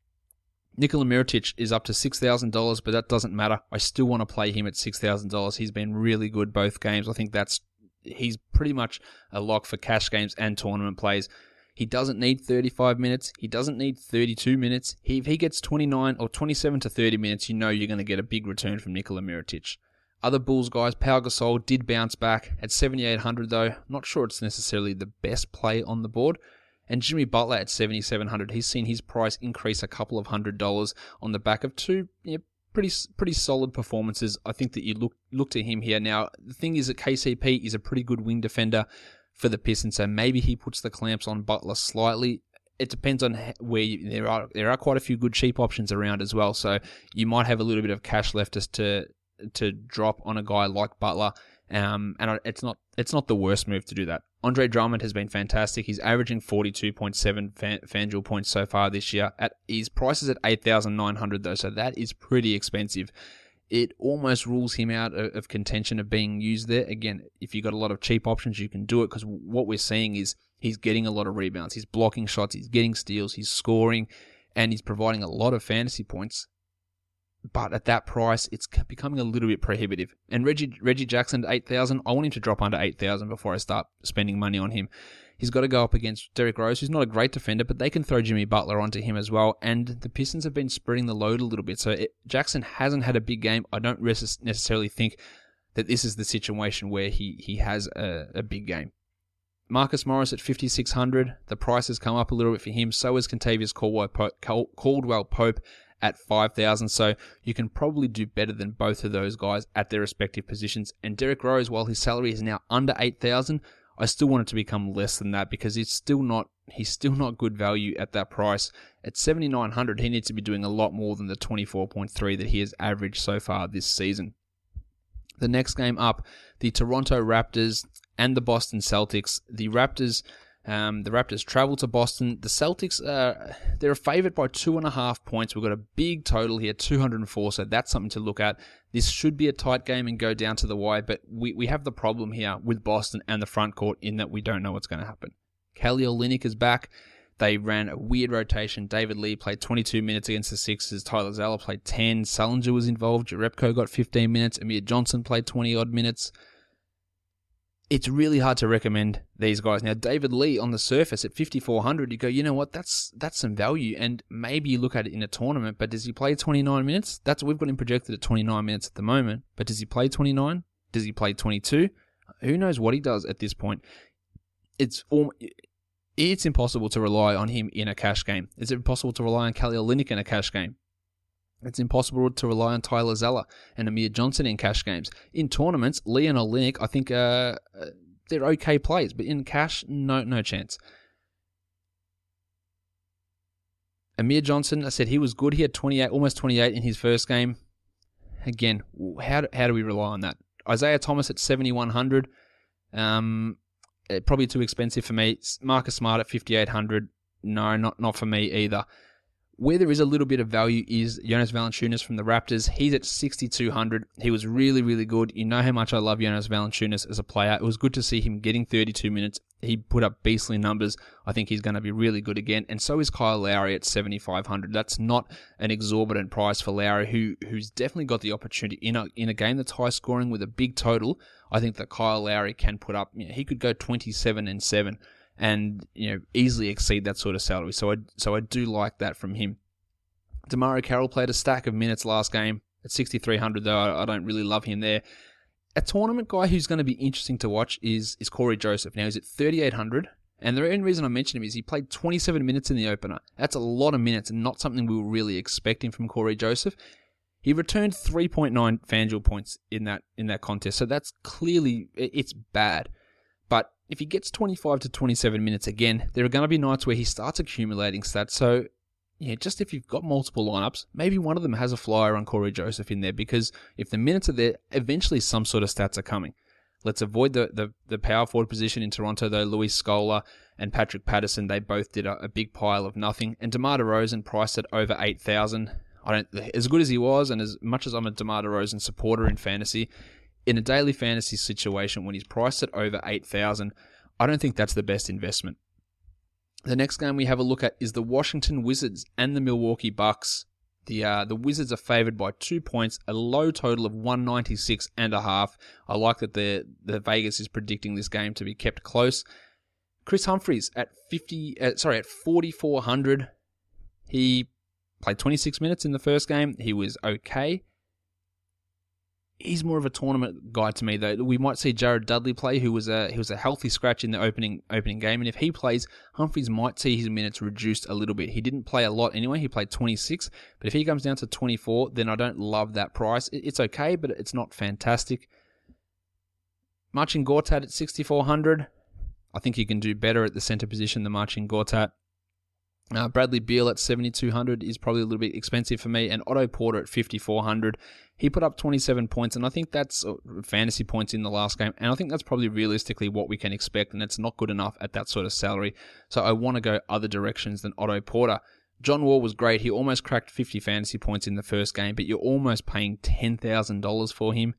Nikola Mirotic is up to six thousand dollars, but that doesn't matter. I still want to play him at six thousand dollars. He's been really good both games. I think that's he's pretty much a lock for cash games and tournament plays. He doesn't need thirty-five minutes. He doesn't need thirty-two minutes. He, if he gets twenty-nine or twenty-seven to thirty minutes, you know you're going to get a big return from Nikola Mirotic. Other Bulls guys, Pau Gasol did bounce back at seventy-eight hundred though. Not sure it's necessarily the best play on the board. And Jimmy Butler at seventy-seven hundred, he's seen his price increase a couple of hundred dollars on the back of two you know, pretty pretty solid performances. I think that you look look to him here. Now, the thing is that K C P is a pretty good wing defender for the Pistons, so maybe he puts the clamps on Butler slightly. It depends on where you, there are there are quite a few good cheap options around as well, so you might have a little bit of cash left as to to drop on a guy like Butler. Um, and it's not it's not the worst move to do that. Andre Drummond has been fantastic. He's averaging forty-two point seven fan, FanDuel points so far this year. At his price is at eight thousand nine hundred though, so that is pretty expensive. It almost rules him out of, of contention of being used there. Again, if you've got a lot of cheap options, you can do it because what we're seeing is he's getting a lot of rebounds. He's blocking shots, he's getting steals, he's scoring, and he's providing a lot of fantasy points. But at that price, it's becoming a little bit prohibitive. And Reggie Reggie Jackson at eight thousand, I want him to drop under eight thousand before I start spending money on him. He's got to go up against Derrick Rose, who's not a great defender, but they can throw Jimmy Butler onto him as well. And the Pistons have been spreading the load a little bit. So it, Jackson hasn't had a big game. I don't res- necessarily think that this is the situation where he, he has a, a big game. Marcus Morris at fifty-six hundred. The price has come up a little bit for him. So has Kentavious Caldwell-Pope at five thousand, so you can probably do better than both of those guys at their respective positions. And Derrick Rose, while his salary is now under eight thousand, I still want it to become less than that because it's still not he's still not good value at that price. At seventy-nine hundred, he needs to be doing a lot more than the twenty-four point three that he has averaged so far this season. The next game up, the Toronto Raptors and the Boston Celtics. The Raptors Um, the Raptors travel to Boston. The Celtics, uh, they're favored by two and a half points. We've got a big total here, two hundred four, so that's something to look at. This should be a tight game and go down to the wire, but we, we have the problem here with Boston and the front court in that we don't know what's going to happen. Kelly Olynyk is back. They ran a weird rotation. David Lee played twenty-two minutes against the Sixers. Tyler Zeller played ten. Sullinger was involved. Jerebko got fifteen minutes. Amir Johnson played twenty-odd minutes. It's really hard to recommend these guys. Now, David Lee on the surface at fifty-four hundred, you go, you know what, that's that's some value, and maybe you look at it in a tournament, but does he play twenty-nine minutes? That's We've got him projected at twenty-nine minutes at the moment, but does he play twenty-nine? Does he play twenty-two? Who knows what he does at this point? It's all, it's impossible to rely on him in a cash game. It's impossible to rely on Kelly Olynyk in a cash game. It's impossible to rely on Tyler Zeller and Amir Johnson in cash games. In tournaments, Lee and Olynyk, I think uh, they're okay plays, but in cash, no no chance. Amir Johnson, I said he was good. He had twenty-eight, almost twenty-eight in his first game. Again, how do, how do we rely on that? Isaiah Thomas at seventy-one hundred, um, probably too expensive for me. Marcus Smart at fifty-eight hundred, no, not not for me either. Where there is a little bit of value is Jonas Valanciunas from the Raptors. He's at sixty-two hundred. He was really, really good. You know how much I love Jonas Valanciunas as a player. It was good to see him getting thirty-two minutes. He put up beastly numbers. I think he's going to be really good again. And so is Kyle Lowry at seventy-five hundred. That's not an exorbitant price for Lowry, who who's definitely got the opportunity in a in a game that's high scoring with a big total. I think that Kyle Lowry can put up, you know, he could go twenty-seven and seven. And, you know, easily exceed that sort of salary. So I so I do like that from him. DeMario Carroll played a stack of minutes last game at sixty-three hundred, though I, I don't really love him there. A tournament guy who's going to be interesting to watch is is Corey Joseph. Now he's at thirty-eight hundred, and the only reason I mention him is he played twenty-seven minutes in the opener. That's a lot of minutes, and not something we were really expecting from Corey Joseph. He returned three point nine FanDuel points in that in that contest, so that's clearly, it's bad. But if he gets twenty-five to twenty-seven minutes again, there are going to be nights where he starts accumulating stats. So, yeah, just if you've got multiple lineups, maybe one of them has a flyer on Corey Joseph in there, because if the minutes are there, eventually some sort of stats are coming. Let's avoid the, the, the power forward position in Toronto, though. Luis Scola and Patrick Patterson, they both did a, a big pile of nothing. And DeMar DeRozan priced at over eight thousand. I don't, as good as he was, and as much as I'm a DeMar DeRozan supporter in fantasy, in a daily fantasy situation, when he's priced at over eight thousand, I don't think that's the best investment. The next game we have a look at is the Washington Wizards and the Milwaukee Bucks. The uh, the Wizards are favored by two points, a low total of one ninety-six and a half. I like that the the Vegas is predicting this game to be kept close. Chris Humphries at fifty, uh, sorry, at forty-four hundred. He played twenty-six minutes in the first game. He was okay. He's more of a tournament guy to me, though. We might see Jared Dudley play, who was a he was a healthy scratch in the opening opening game, and if he plays, Humphries might see his minutes reduced a little bit. He didn't play a lot anyway. He played twenty-six, but if he comes down to twenty-four, then I don't love that price. It's okay, but it's not fantastic. Marcin Gortat at sixty-four hundred. I think you can do better at the center position than Marcin Gortat. Uh, Bradley Beal at seventy-two hundred is probably a little bit expensive for me, and Otto Porter at fifty-four hundred. He put up twenty-seven points, and I think that's uh, fantasy points in the last game, and I think that's probably realistically what we can expect, and it's not good enough at that sort of salary. So I want to go other directions than Otto Porter. John Wall was great. He almost cracked fifty fantasy points in the first game, but you're almost paying ten thousand dollars for him.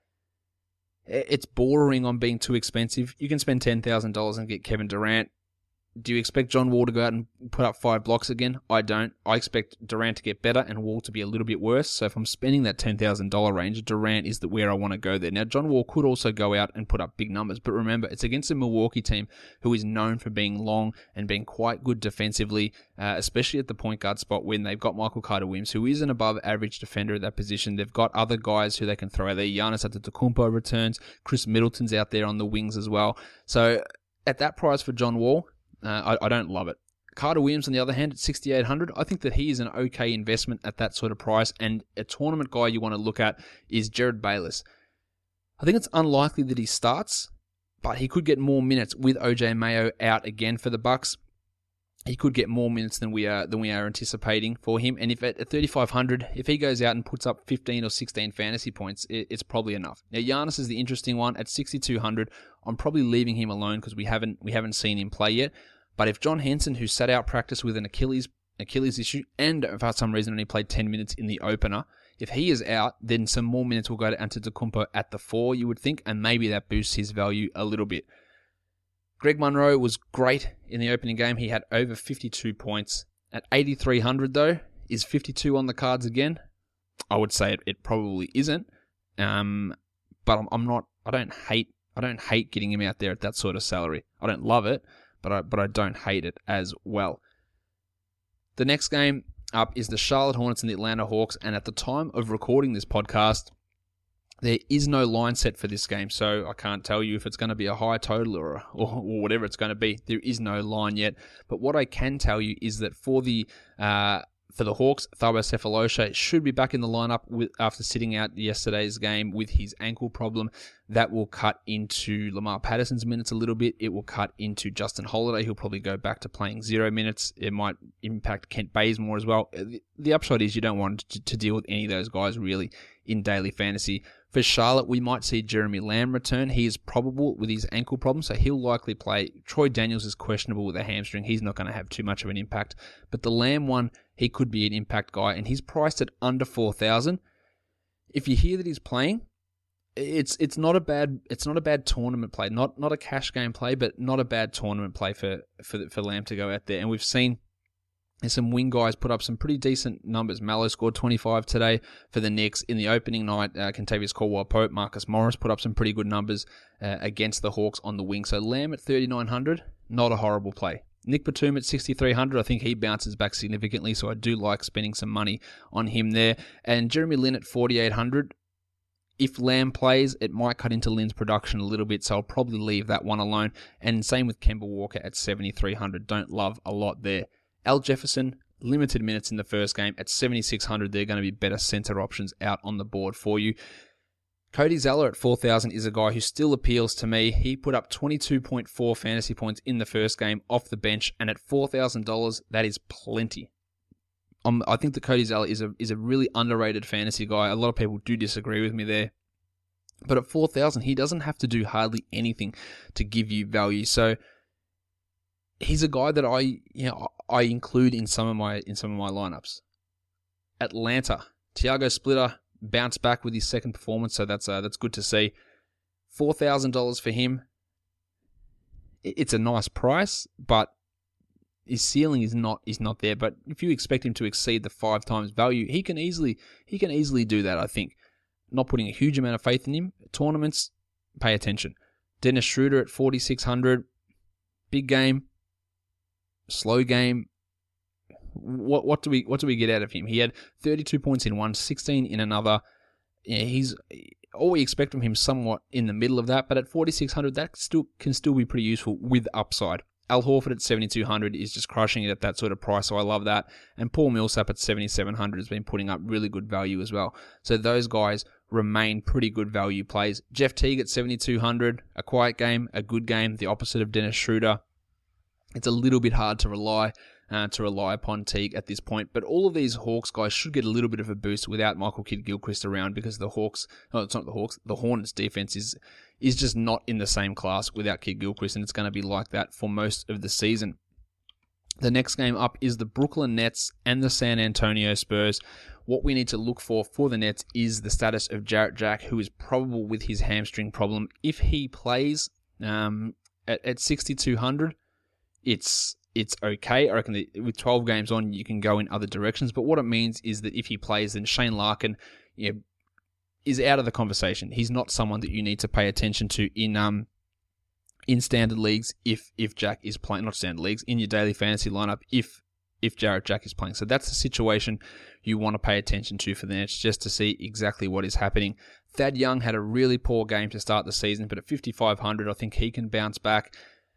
It's bordering on being too expensive. You can spend ten thousand dollars and get Kevin Durant. Do you expect John Wall to go out and put up five blocks again? I don't. I expect Durant to get better and Wall to be a little bit worse. So if I'm spending that ten thousand dollars range, Durant is the where I want to go there. Now, John Wall could also go out and put up big numbers, but remember, it's against a Milwaukee team who is known for being long and being quite good defensively, uh, especially at the point guard spot when they've got Michael Carter-Williams, who is an above-average defender at that position. They've got other guys who they can throw out there. Giannis Antetokounmpo returns. Chris Middleton's out there on the wings as well. So at that price for John Wall, Uh, I, I don't love it. Carter Williams, on the other hand, at sixty-eight hundred, I think that he is an okay investment at that sort of price, and a tournament guy you want to look at is Jared Bayless. I think it's unlikely that he starts, but he could get more minutes with O J Mayo out again for the Bucks. He could get more minutes than we are than we are anticipating for him, and if at, at thirty-five hundred, if he goes out and puts up fifteen or sixteen fantasy points, it, it's probably enough. Now, Giannis is the interesting one at sixty-two hundred. I'm probably leaving him alone because we haven't we haven't seen him play yet. But if John Henson, who sat out practice with an Achilles Achilles issue, and for some reason only played ten minutes in the opener, if he is out, then some more minutes will go to Antetokounmpo at the four, you would think, and maybe that boosts his value a little bit. Greg Munro was great in the opening game. He had over fifty-two points. At eighty-three hundred, though, is fifty-two on the cards again? I would say it, it probably isn't. Um, but I'm, I'm not. I don't hate. I don't hate getting him out there at that sort of salary. I don't love it, but I but I don't hate it as well. The next game up is the Charlotte Hornets and the Atlanta Hawks, and at the time of recording this podcast, there is no line set for this game, so I can't tell you if it's going to be a high total or, or, or whatever it's going to be. There is no line yet. But what I can tell you is that for the uh, for the Hawks, Thabo Sefolosha should be back in the lineup with, after sitting out yesterday's game with his ankle problem. That will cut into Lamar Patterson's minutes a little bit. It will cut into Justin Holiday. He'll probably go back to playing zero minutes. It might impact Kent Bazemore as well. The, the upshot is you don't want to, to deal with any of those guys really in daily fantasy. For Charlotte, we might see Jeremy Lamb return. He is probable with his ankle problem, so he'll likely play. Troy Daniels is questionable with a hamstring. He's not going to have too much of an impact. But the Lamb one, he could be an impact guy, and he's priced at under four thousand. If you hear that he's playing, it's it's not a bad it's not a bad tournament play. Not not a cash game play, but not a bad tournament play for for for Lamb to go out there. And we've seen and some wing guys put up some pretty decent numbers. Mallow scored twenty-five today for the Knicks. In the opening night, uh, Kentavious Caldwell-Pope, Marcus Morris put up some pretty good numbers uh, against the Hawks on the wing. So Lamb at thirty-nine hundred, not a horrible play. Nick Batum at sixty-three hundred, I think he bounces back significantly, so I do like spending some money on him there. And Jeremy Lin at forty-eight hundred. If Lamb plays, it might cut into Lin's production a little bit, so I'll probably leave that one alone. And same with Kemba Walker at seventy-three hundred. Don't love a lot there. Al Jefferson, limited minutes in the first game. At seventy-six hundred, they're going to be better center options out on the board for you. Cody Zeller at four thousand is a guy who still appeals to me. He put up twenty-two point four fantasy points in the first game off the bench, and at four thousand dollars, that is plenty. Um, I think that Cody Zeller is a is a really underrated fantasy guy. A lot of people do disagree with me there. But at four thousand, he doesn't have to do hardly anything to give you value. So he's a guy that I you know I include in some of my in some of my lineups. Atlanta, Tiago Splitter bounced back with his second performance, so that's uh, that's good to see. Four thousand dollars for him. It's a nice price, but his ceiling is not is not there. But if you expect him to exceed the five times value, he can easily he can easily do that. I think. Not putting a huge amount of faith in him. Tournaments, pay attention. Dennis Schroeder at forty-six hundred. Big game. Slow game. What what do we what do we get out of him? He had thirty-two points in one, sixteen in another. Yeah, he's all we expect from him somewhat in the middle of that, but at forty-six hundred, that still can still be pretty useful with upside. Al Horford at seventy-two hundred is just crushing it at that sort of price, so I love that. And Paul Millsap at seventy-seven hundred has been putting up really good value as well. So those guys remain pretty good value plays. Jeff Teague at seventy-two hundred, a quiet game, a good game, the opposite of Dennis Schroeder. It's a little bit hard to rely uh, to rely upon Teague at this point, but all of these Hawks guys should get a little bit of a boost without Michael Kidd-Gilchrist around, because the Hawks, oh, it's not the Hawks, the Hornets defense is is just not in the same class without Kidd-Gilchrist, and it's going to be like that for most of the season. The next game up is the Brooklyn Nets and the San Antonio Spurs. What we need to look for for the Nets is the status of Jarrett Jack, who is probable with his hamstring problem. If he plays um, at, at sixty-two hundred, it's it's okay. I reckon that with twelve games on, you can go in other directions. But what it means is that if he plays, then Shane Larkin, you know, is out of the conversation. He's not someone that you need to pay attention to in um in standard leagues if if Jack is playing, not standard leagues, in your daily fantasy lineup if if Jarrett Jack is playing. So that's the situation you want to pay attention to for the Nets, just to see exactly what is happening. Thad Young had a really poor game to start the season, but at fifty-five hundred, I think he can bounce back.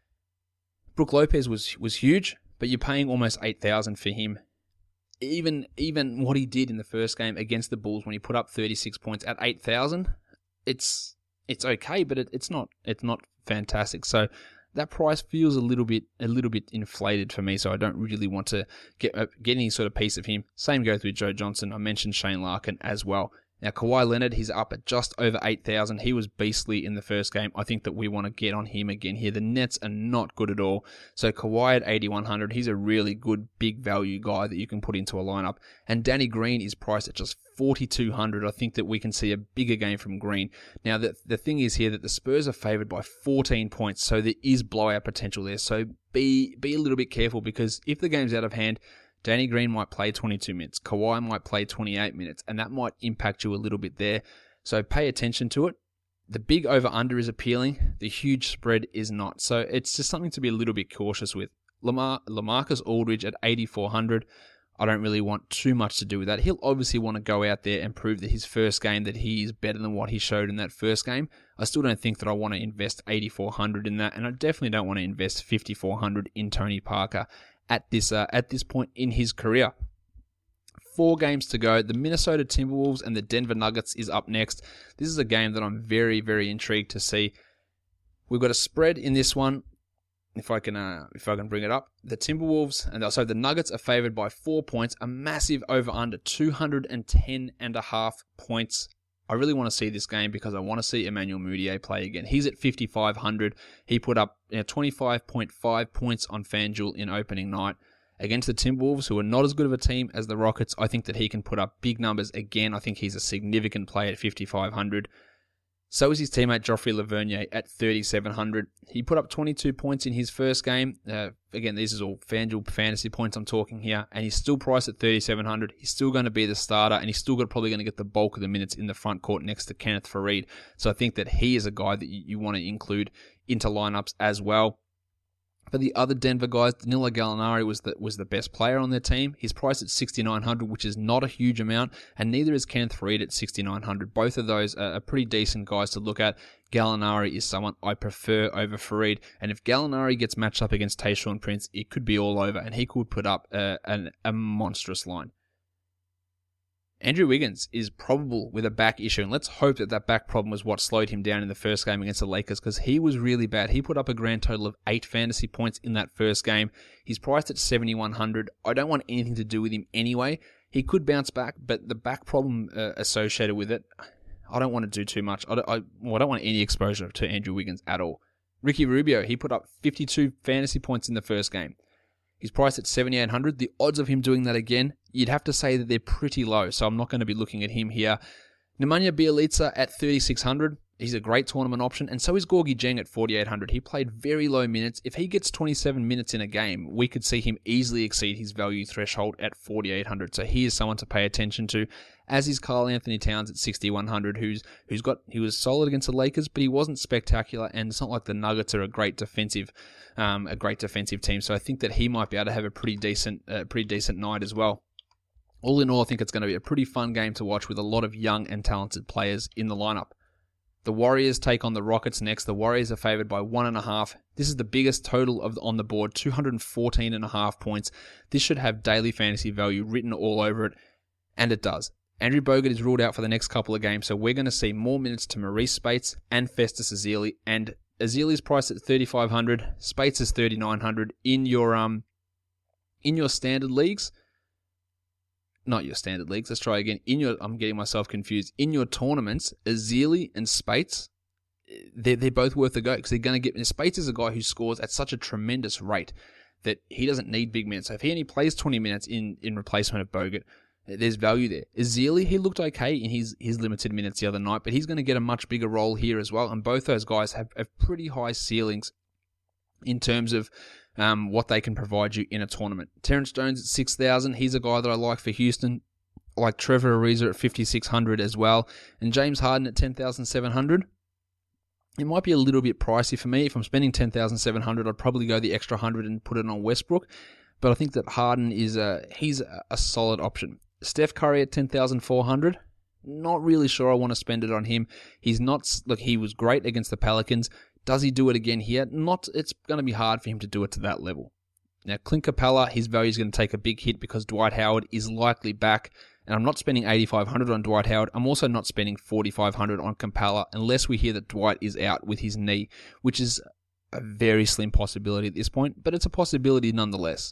Brook Lopez was was huge, but you're paying almost eight thousand for him. Even even what he did in the first game against the Bulls when he put up thirty-six points at eight thousand, it's it's okay, but it, it's not it's not fantastic. So that price feels a little bit a little bit inflated for me, so I don't really want to get uh, get any sort of piece of him. Same goes with Joe Johnson. I mentioned Shane Larkin as well. Now, Kawhi Leonard, he's up at just over eight thousand. He was beastly in the first game. I think that we want to get on him again here. The Nets are not good at all. So Kawhi at eighty-one hundred, he's a really good big value guy that you can put into a lineup. And Danny Green is priced at just forty-two hundred. I think that we can see a bigger game from Green. Now, the, the thing is here that the Spurs are favored by fourteen points, so there is blowout potential there. So be be a little bit careful, because if the game's out of hand, Danny Green might play twenty-two minutes. Kawhi might play twenty-eight minutes, and that might impact you a little bit there. So pay attention to it. The big over-under is appealing. The huge spread is not. So it's just something to be a little bit cautious with. Lamar, LaMarcus Aldridge at eighty-four hundred. I don't really want too much to do with that. He'll obviously want to go out there and prove that his first game, that he is better than what he showed in that first game. I still don't think that I want to invest eighty-four hundred in that, and I definitely don't want to invest fifty-four hundred in Tony Parker at this uh, at this point in his career. Four games to go. The Minnesota Timberwolves and the Denver Nuggets is up next. This is a game that I'm very, very intrigued to see. We've got a spread in this one. If I can, uh, if I can bring it up, the Timberwolves and also the Nuggets are favored by four points. A massive over/under, two hundred ten and a half points. I really want to see this game because I want to see Emmanuel Mudiay play again. He's at fifty-five hundred. He put up you know, twenty-five point five points on FanDuel in opening night against the Timberwolves, who are not as good of a team as the Rockets. I think that he can put up big numbers again. I think he's a significant player at fifty-five hundred. So is his teammate Joffrey Lavernier at thirty-seven hundred. He put up twenty-two points in his first game. Uh, again, this is all FanDuel fantasy points I'm talking here. And he's still priced at thirty-seven hundred. He's still going to be the starter, and he's still got, probably going to get the bulk of the minutes in the front court next to Kenneth Faried. So I think that he is a guy that you, you want to include into lineups as well. For the other Denver guys, Danilo Gallinari was the, was the best player on their team. He's priced at sixty-nine hundred, which is not a huge amount, and neither is Kenneth Faried at sixty-nine hundred. Both of those are, are pretty decent guys to look at. Gallinari is someone I prefer over Faried, and if Gallinari gets matched up against Tayshaun Prince, it could be all over, and he could put up a, an, a monstrous line. Andrew Wiggins is probable with a back issue, and let's hope that that back problem was what slowed him down in the first game against the Lakers, because he was really bad. He put up a grand total of eight fantasy points in that first game. He's priced at seventy-one hundred. I don't want anything to do with him anyway. He could bounce back, but the back problem uh, associated with it, I don't want to do too much. I don't, I, well, I don't want any exposure to Andrew Wiggins at all. Ricky Rubio, he put up fifty-two fantasy points in the first game. He's priced at seventy-eight hundred. The odds of him doing that again, you'd have to say that they're pretty low, so I'm not going to be looking at him here. Nemanja Bjelica at thirty-six hundred. He's a great tournament option, and so is Gorgui Dieng at forty-eight hundred. He played very low minutes. If he gets twenty-seven minutes in a game, we could see him easily exceed his value threshold at forty-eight hundred. So he is someone to pay attention to, as is Karl Anthony Towns at sixty-one hundred, who's who's got he was solid against the Lakers, but he wasn't spectacular, and it's not like the Nuggets are a great defensive um, a great defensive team. So I think that he might be able to have a pretty decent uh, pretty decent night as well. All in all, I think it's going to be a pretty fun game to watch with a lot of young and talented players in the lineup. The Warriors take on the Rockets next. The Warriors are favored by one and a half. This is the biggest total of on the board, two hundred fourteen and a half points. This should have daily fantasy value written all over it, and it does. Andrew Bogut is ruled out for the next couple of games, so we're going to see more minutes to Maurice Spates and Festus Ezeli. And Ezeli's priced at thirty-five hundred. Spates is thirty-nine hundred. In your um, in your standard leagues. Not your standard leagues. Let's try again. In your, I'm getting myself confused. In your tournaments, Ezeli and Spates, they're, they're both worth a go because they're going to get. Spates is a guy who scores at such a tremendous rate that he doesn't need big minutes. So if he only plays twenty minutes in, in replacement of Bogut, there's value there. Ezeli, he looked okay in his, his limited minutes the other night, but he's going to get a much bigger role here as well. And both those guys have, have pretty high ceilings in terms of Um, what they can provide you in a tournament. Terrence Jones at six thousand. He's a guy that I like for Houston. I like Trevor Ariza at fifty-six hundred as well. And James Harden at ten thousand seven hundred. It might be a little bit pricey for me. If I'm spending ten thousand seven hundred, I'd probably go the extra one hundred and put it on Westbrook. But I think that Harden is a, he's a solid option. Steph Curry at ten thousand four hundred. Not really sure I want to spend it on him. He's not, look, he was great against the Pelicans. Does he do it again here? Not. It's going to be hard for him to do it to that level. Now, Clint Capella, his value is going to take a big hit because Dwight Howard is likely back, and I'm not spending eighty-five hundred on Dwight Howard. I'm also not spending forty-five hundred on Capella unless we hear that Dwight is out with his knee, which is a very slim possibility at this point, but it's a possibility nonetheless.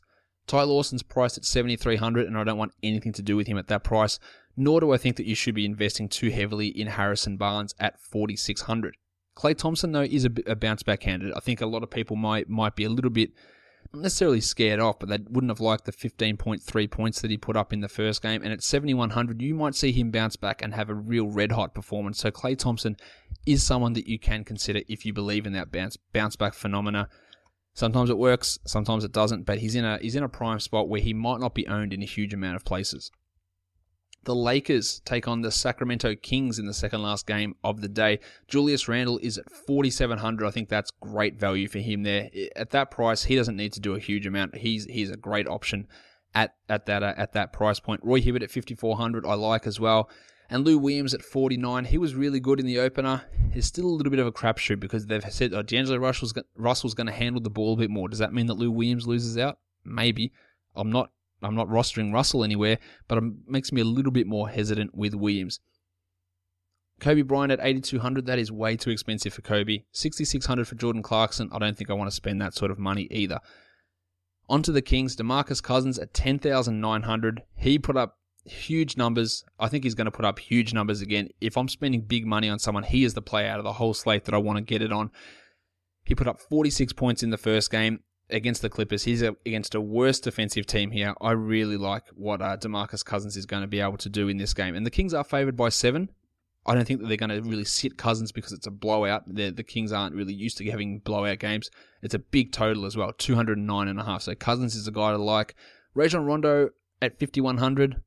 Ty Lawson's priced at seventy-three hundred, and I don't want anything to do with him at that price, nor do I think that you should be investing too heavily in Harrison Barnes at forty-six hundred. Klay Thompson, though, is a, a bounce-back candidate. I think a lot of people might might be a little bit, not necessarily scared off, but they wouldn't have liked the fifteen point three points that he put up in the first game. And at seventy-one hundred, you might see him bounce back and have a real red-hot performance. So Klay Thompson is someone that you can consider if you believe in that bounce bounce-back phenomena. Sometimes it works, sometimes it doesn't, but he's in a he's in a prime spot where he might not be owned in a huge amount of places. The Lakers take on the Sacramento Kings in the second last game of the day. Julius Randle is at forty-seven hundred. I think that's great value for him there. At that price, he doesn't need to do a huge amount. He's he's a great option at at that uh, at that price point. Roy Hibbert at fifty-four hundred, I like as well. And Lou Williams at forty-nine. He was really good in the opener. It's still a little bit of a crapshoot because they've said oh, D'Angelo Russell's Russell's going to handle the ball a bit more. Does that mean that Lou Williams loses out? Maybe. I'm not. I'm not rostering Russell anywhere, but it makes me a little bit more hesitant with Williams. Kobe Bryant at eighty-two hundred, that is way too expensive for Kobe. sixty-six hundred for Jordan Clarkson, I don't think I want to spend that sort of money either. On to the Kings, DeMarcus Cousins at ten thousand nine hundred. He put up huge numbers. I think he's going to put up huge numbers again. If I'm spending big money on someone, he is the player out of the whole slate that I want to get it on. He put up forty-six points in the first game against the Clippers. He's a, against a worse defensive team here. I really like what uh, DeMarcus Cousins is going to be able to do in this game. And the Kings are favored by seven. I don't think that they're going to really sit Cousins because it's a blowout. They're, the Kings aren't really used to having blowout games. It's a big total as well, two hundred nine and a half. So Cousins is a guy to like. Rajon Rondo at fifty-one hundred.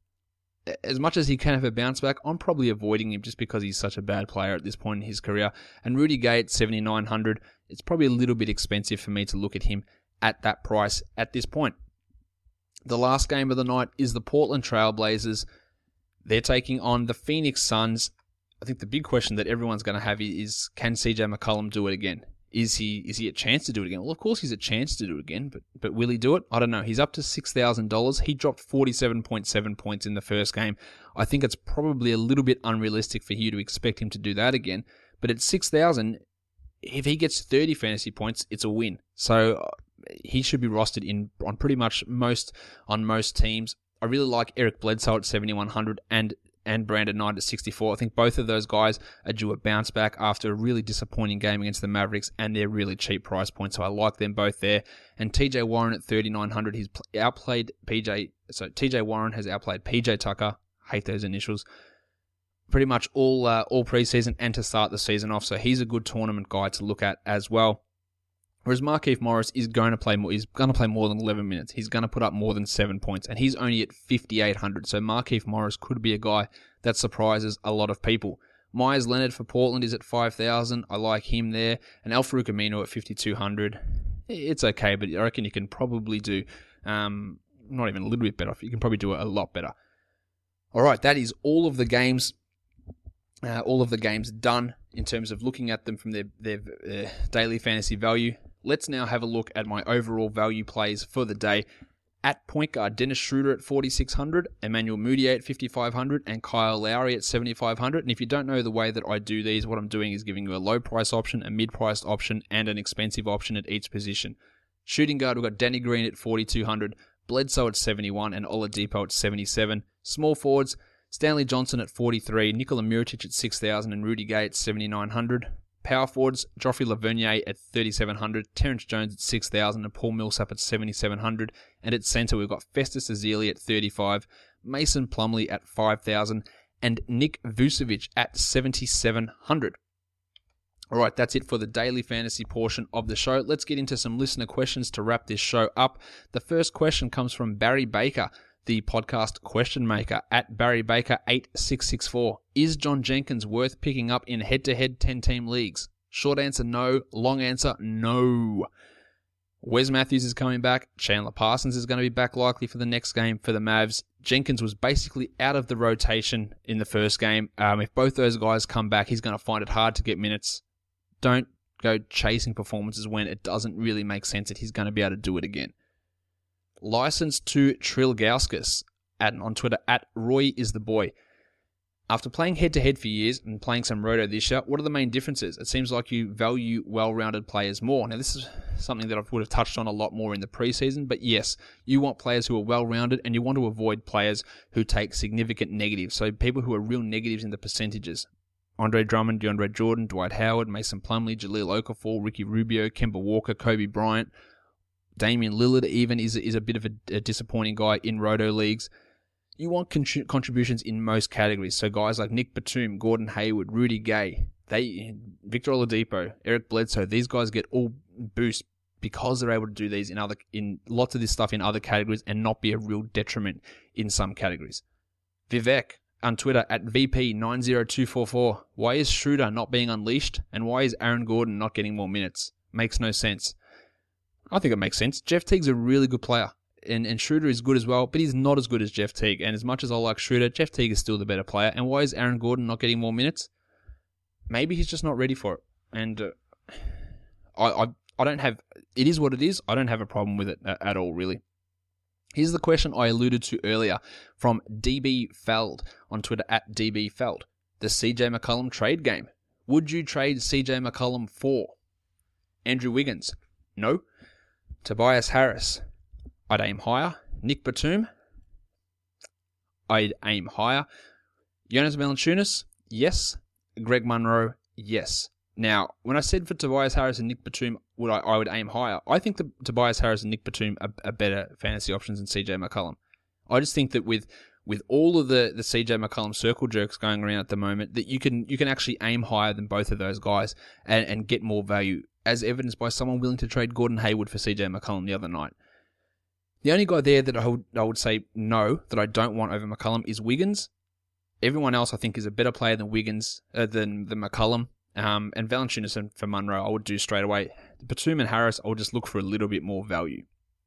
As much as he can have a bounce back, I'm probably avoiding him just because he's such a bad player at this point in his career. And Rudy Gay at seventy-nine hundred. It's probably a little bit expensive for me to look at him at that price at this point. The last game of the night is the Portland Trail Blazers. They're taking on the Phoenix Suns. I think the big question that everyone's going to have is, can C J McCollum do it again? Is he is he a chance to do it again? Well, of course he's a chance to do it again, but but will he do it? I don't know. He's up to six thousand dollars. He dropped forty-seven point seven points in the first game. I think it's probably a little bit unrealistic for you to expect him to do that again. But at six thousand, if he gets thirty fantasy points, it's a win. So he should be rostered in on pretty much most on most teams. I really like Eric Bledsoe at seventy-one hundred and and Brandon Knight at sixty-four. I think both of those guys are due a bounce back after a really disappointing game against the Mavericks, and they're really cheap price points, so I like them both there. And T J Warren at thirty-nine hundred, he's outplayed P J, so T J Warren has outplayed P J Tucker, hate those initials, pretty much all uh, all preseason and to start the season off, so he's a good tournament guy to look at as well. Whereas Markieff Morris is going to play more. He's going to play more than eleven minutes. He's going to put up more than seven points, and he's only at fifty-eight hundred. So Markieff Morris could be a guy that surprises a lot of people. Myers Leonard for Portland is at five thousand. I like him there, and Al-Farouq Aminu at fifty-two hundred. It's okay, but I reckon you can probably do um, not even a little bit better. You can probably do it a lot better. All right, that is all of the games. Uh, all of the games done in terms of looking at them from their their uh, daily fantasy value. Let's now have a look at my overall value plays for the day. At point guard, Dennis Schroeder at forty-six hundred, Emmanuel Mudiay at fifty-five hundred, and Kyle Lowry at seventy-five hundred. And if you don't know the way that I do these, what I'm doing is giving you a low price option, a mid-priced option, and an expensive option at each position. Shooting guard, we've got Danny Green at forty-two hundred, Bledsoe at seventy-one, and Oladipo at seventy-seven. Small forwards, Stanley Johnson at forty-three, Nikola Mirotic at six thousand, and Rudy Gay at seventy-nine hundred. Power forwards, Joffrey Lavernier at thirty-seven hundred, Terrence Jones at six thousand, and Paul Millsap at seventy-seven hundred. And at centre, we've got Festus Ezeli at thirty-five, Mason Plumlee at five thousand, and Nick Vucevic at seventy-seven hundred. All right, that's it for the daily fantasy portion of the show. Let's get into some listener questions to wrap this show up. The first question comes from Barry Baker, the podcast question maker, at Barry Baker eight six six four. Is John Jenkins worth picking up in head-to-head ten-team leagues? Short answer, no. Long answer, no. Wes Matthews is coming back. Chandler Parsons is going to be back likely for the next game for the Mavs. Jenkins was basically out of the rotation in the first game. Um, if both those guys come back, he's going to find it hard to get minutes. Don't go chasing performances when it doesn't really make sense that he's going to be able to do it again. License to Trilgauskas at, on Twitter, at Roy is the boy. After playing head-to-head for years and playing some Roto this year, what are the main differences? It seems like you value well-rounded players more. Now, this is something that I would have touched on a lot more in the preseason, but yes, you want players who are well-rounded and you want to avoid players who take significant negatives, so people who are real negatives in the percentages. Andre Drummond, DeAndre Jordan, Dwight Howard, Mason Plumlee, Jahlil Okafor, Ricky Rubio, Kemba Walker, Kobe Bryant, Damian Lillard even is, is a bit of a, a disappointing guy in Roto leagues. You want contri- contributions in most categories. So guys like Nick Batum, Gordon Hayward, Rudy Gay, they, Victor Oladipo, Eric Bledsoe, these guys get all boost because they're able to do these in other in lots of this stuff in other categories and not be a real detriment in some categories. Vivek on Twitter at V P nine zero two four four. Why is Schroeder not being unleashed? And why is Aaron Gordon not getting more minutes? Makes no sense. I think it makes sense. Jeff Teague's a really good player. And, and Schroeder is good as well, but he's not as good as Jeff Teague. And as much as I like Schroeder, Jeff Teague is still the better player. And why is Aaron Gordon not getting more minutes? Maybe he's just not ready for it. And uh, I, I I don't have... It is what it is. I don't have a problem with it at, at all, really. Here's the question I alluded to earlier from D B Feld on Twitter at D B Feld. The C J McCollum trade game. Would you trade C J McCollum for Andrew Wiggins? No. Tobias Harris? I'd aim higher. Nick Batum? I'd aim higher. Jonas Valanciunas? Yes. Greg Monroe? Yes. Now, when I said for Tobias Harris and Nick Batum, would I, I would aim higher. I think the Tobias Harris and Nick Batum are, are better fantasy options than C J McCollum. I just think that with with all of the, the C J McCollum circle jerks going around at the moment, that you can you can actually aim higher than both of those guys and, and get more value, as evidenced by someone willing to trade Gordon Hayward for C J McCollum the other night. The only guy there that I would, I would say no, that I don't want over McCollum is Wiggins. Everyone else I think is a better player than Wiggins, uh, than, than McCollum. Um, and Valanciunas and for Monroe, I would do straight away. Batum and Harris, I would just look for a little bit more value.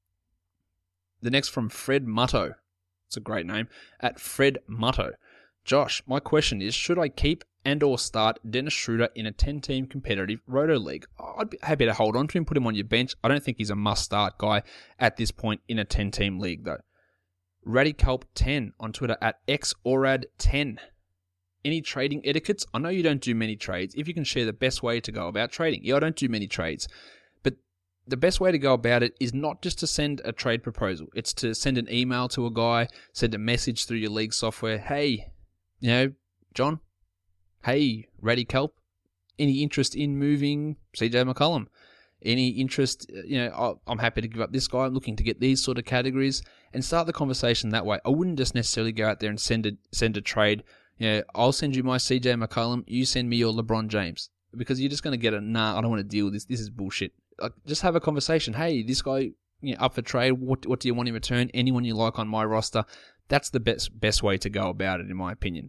The next from Fred Mutto. It's a great name. At Fred Mutto. Josh, my question is, should I keep and or start Dennis Schroeder in a ten-team competitive Roto League? I'd be happy to hold on to him, put him on your bench. I don't think he's a must-start guy at this point in a ten-team league, though. Radiculp ten on Twitter at X Orad ten. Any trading etiquettes? I know you don't do many trades. If you can share the best way to go about trading. Yeah, I don't do many trades. But the best way to go about it is not just to send a trade proposal. It's to send an email to a guy, send a message through your league software. Hey, you know, John? Hey, Radiculp, any interest in moving C J McCollum? Any interest, you know, I'm happy to give up this guy. I'm looking to get these sort of categories and start the conversation that way. I wouldn't just necessarily go out there and send a, send a trade. You know, I'll send you my C J McCollum, you send me your LeBron James. Because you're just going to get a, nah, I don't want to deal with this. This is bullshit. Like, just have a conversation. Hey, this guy, you know, up for trade. What what do you want in return? Anyone you like on my roster. That's the best best way to go about it, in my opinion.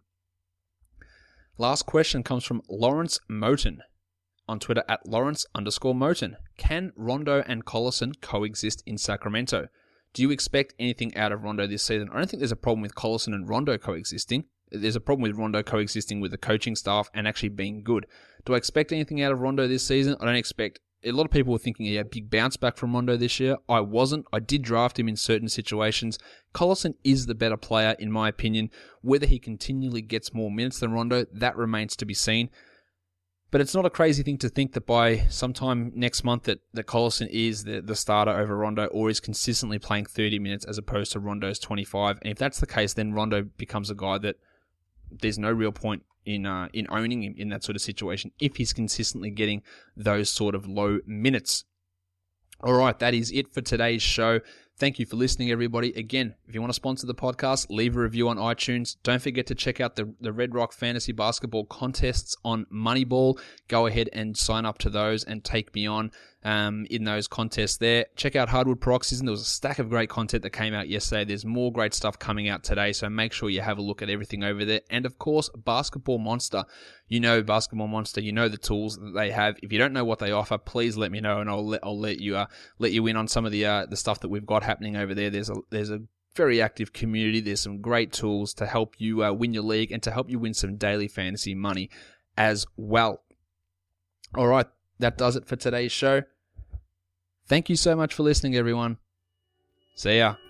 Last question comes from Lawrence Moten on Twitter at Lawrence underscore Moten. Can Rondo and Collison coexist in Sacramento? Do you expect anything out of Rondo this season? I don't think there's a problem with Collison and Rondo coexisting. There's a problem with Rondo coexisting with the coaching staff and actually being good. Do I expect anything out of Rondo this season? I don't expect... A lot of people were thinking, yeah, big bounce back from Rondo this year. I wasn't. I did draft him in certain situations. Collison is the better player, in my opinion. Whether he continually gets more minutes than Rondo, that remains to be seen. But it's not a crazy thing to think that by sometime next month that, that Collison is the, the starter over Rondo or is consistently playing thirty minutes as opposed to Rondo's twenty-five. And if that's the case, then Rondo becomes a guy that there's no real point in uh, in owning him in that sort of situation if he's consistently getting those sort of low minutes. All right, that is it for today's show. Thank you for listening, everybody. Again, if you want to sponsor the podcast, leave a review on iTunes. Don't forget to check out the, the Red Rock Fantasy Basketball contests on Moneyball. Go ahead and sign up to those and take me on um, in those contests there. Check out Hardwood Paroxysm. There was a stack of great content that came out yesterday. There's more great stuff coming out today, so make sure you have a look at everything over there. And, of course, Basketball Monster. You know Basketball Monster. You know the tools that they have. If you don't know what they offer, please let me know, and I'll let, I'll let you uh, let you in on some of the uh, the stuff that we've got happening over there. There's a there's a very active community. There's some great tools to help you uh, win your league and to help you win some daily fantasy money as well. All right, that does it for today's show. Thank you so much for listening, everyone. See ya.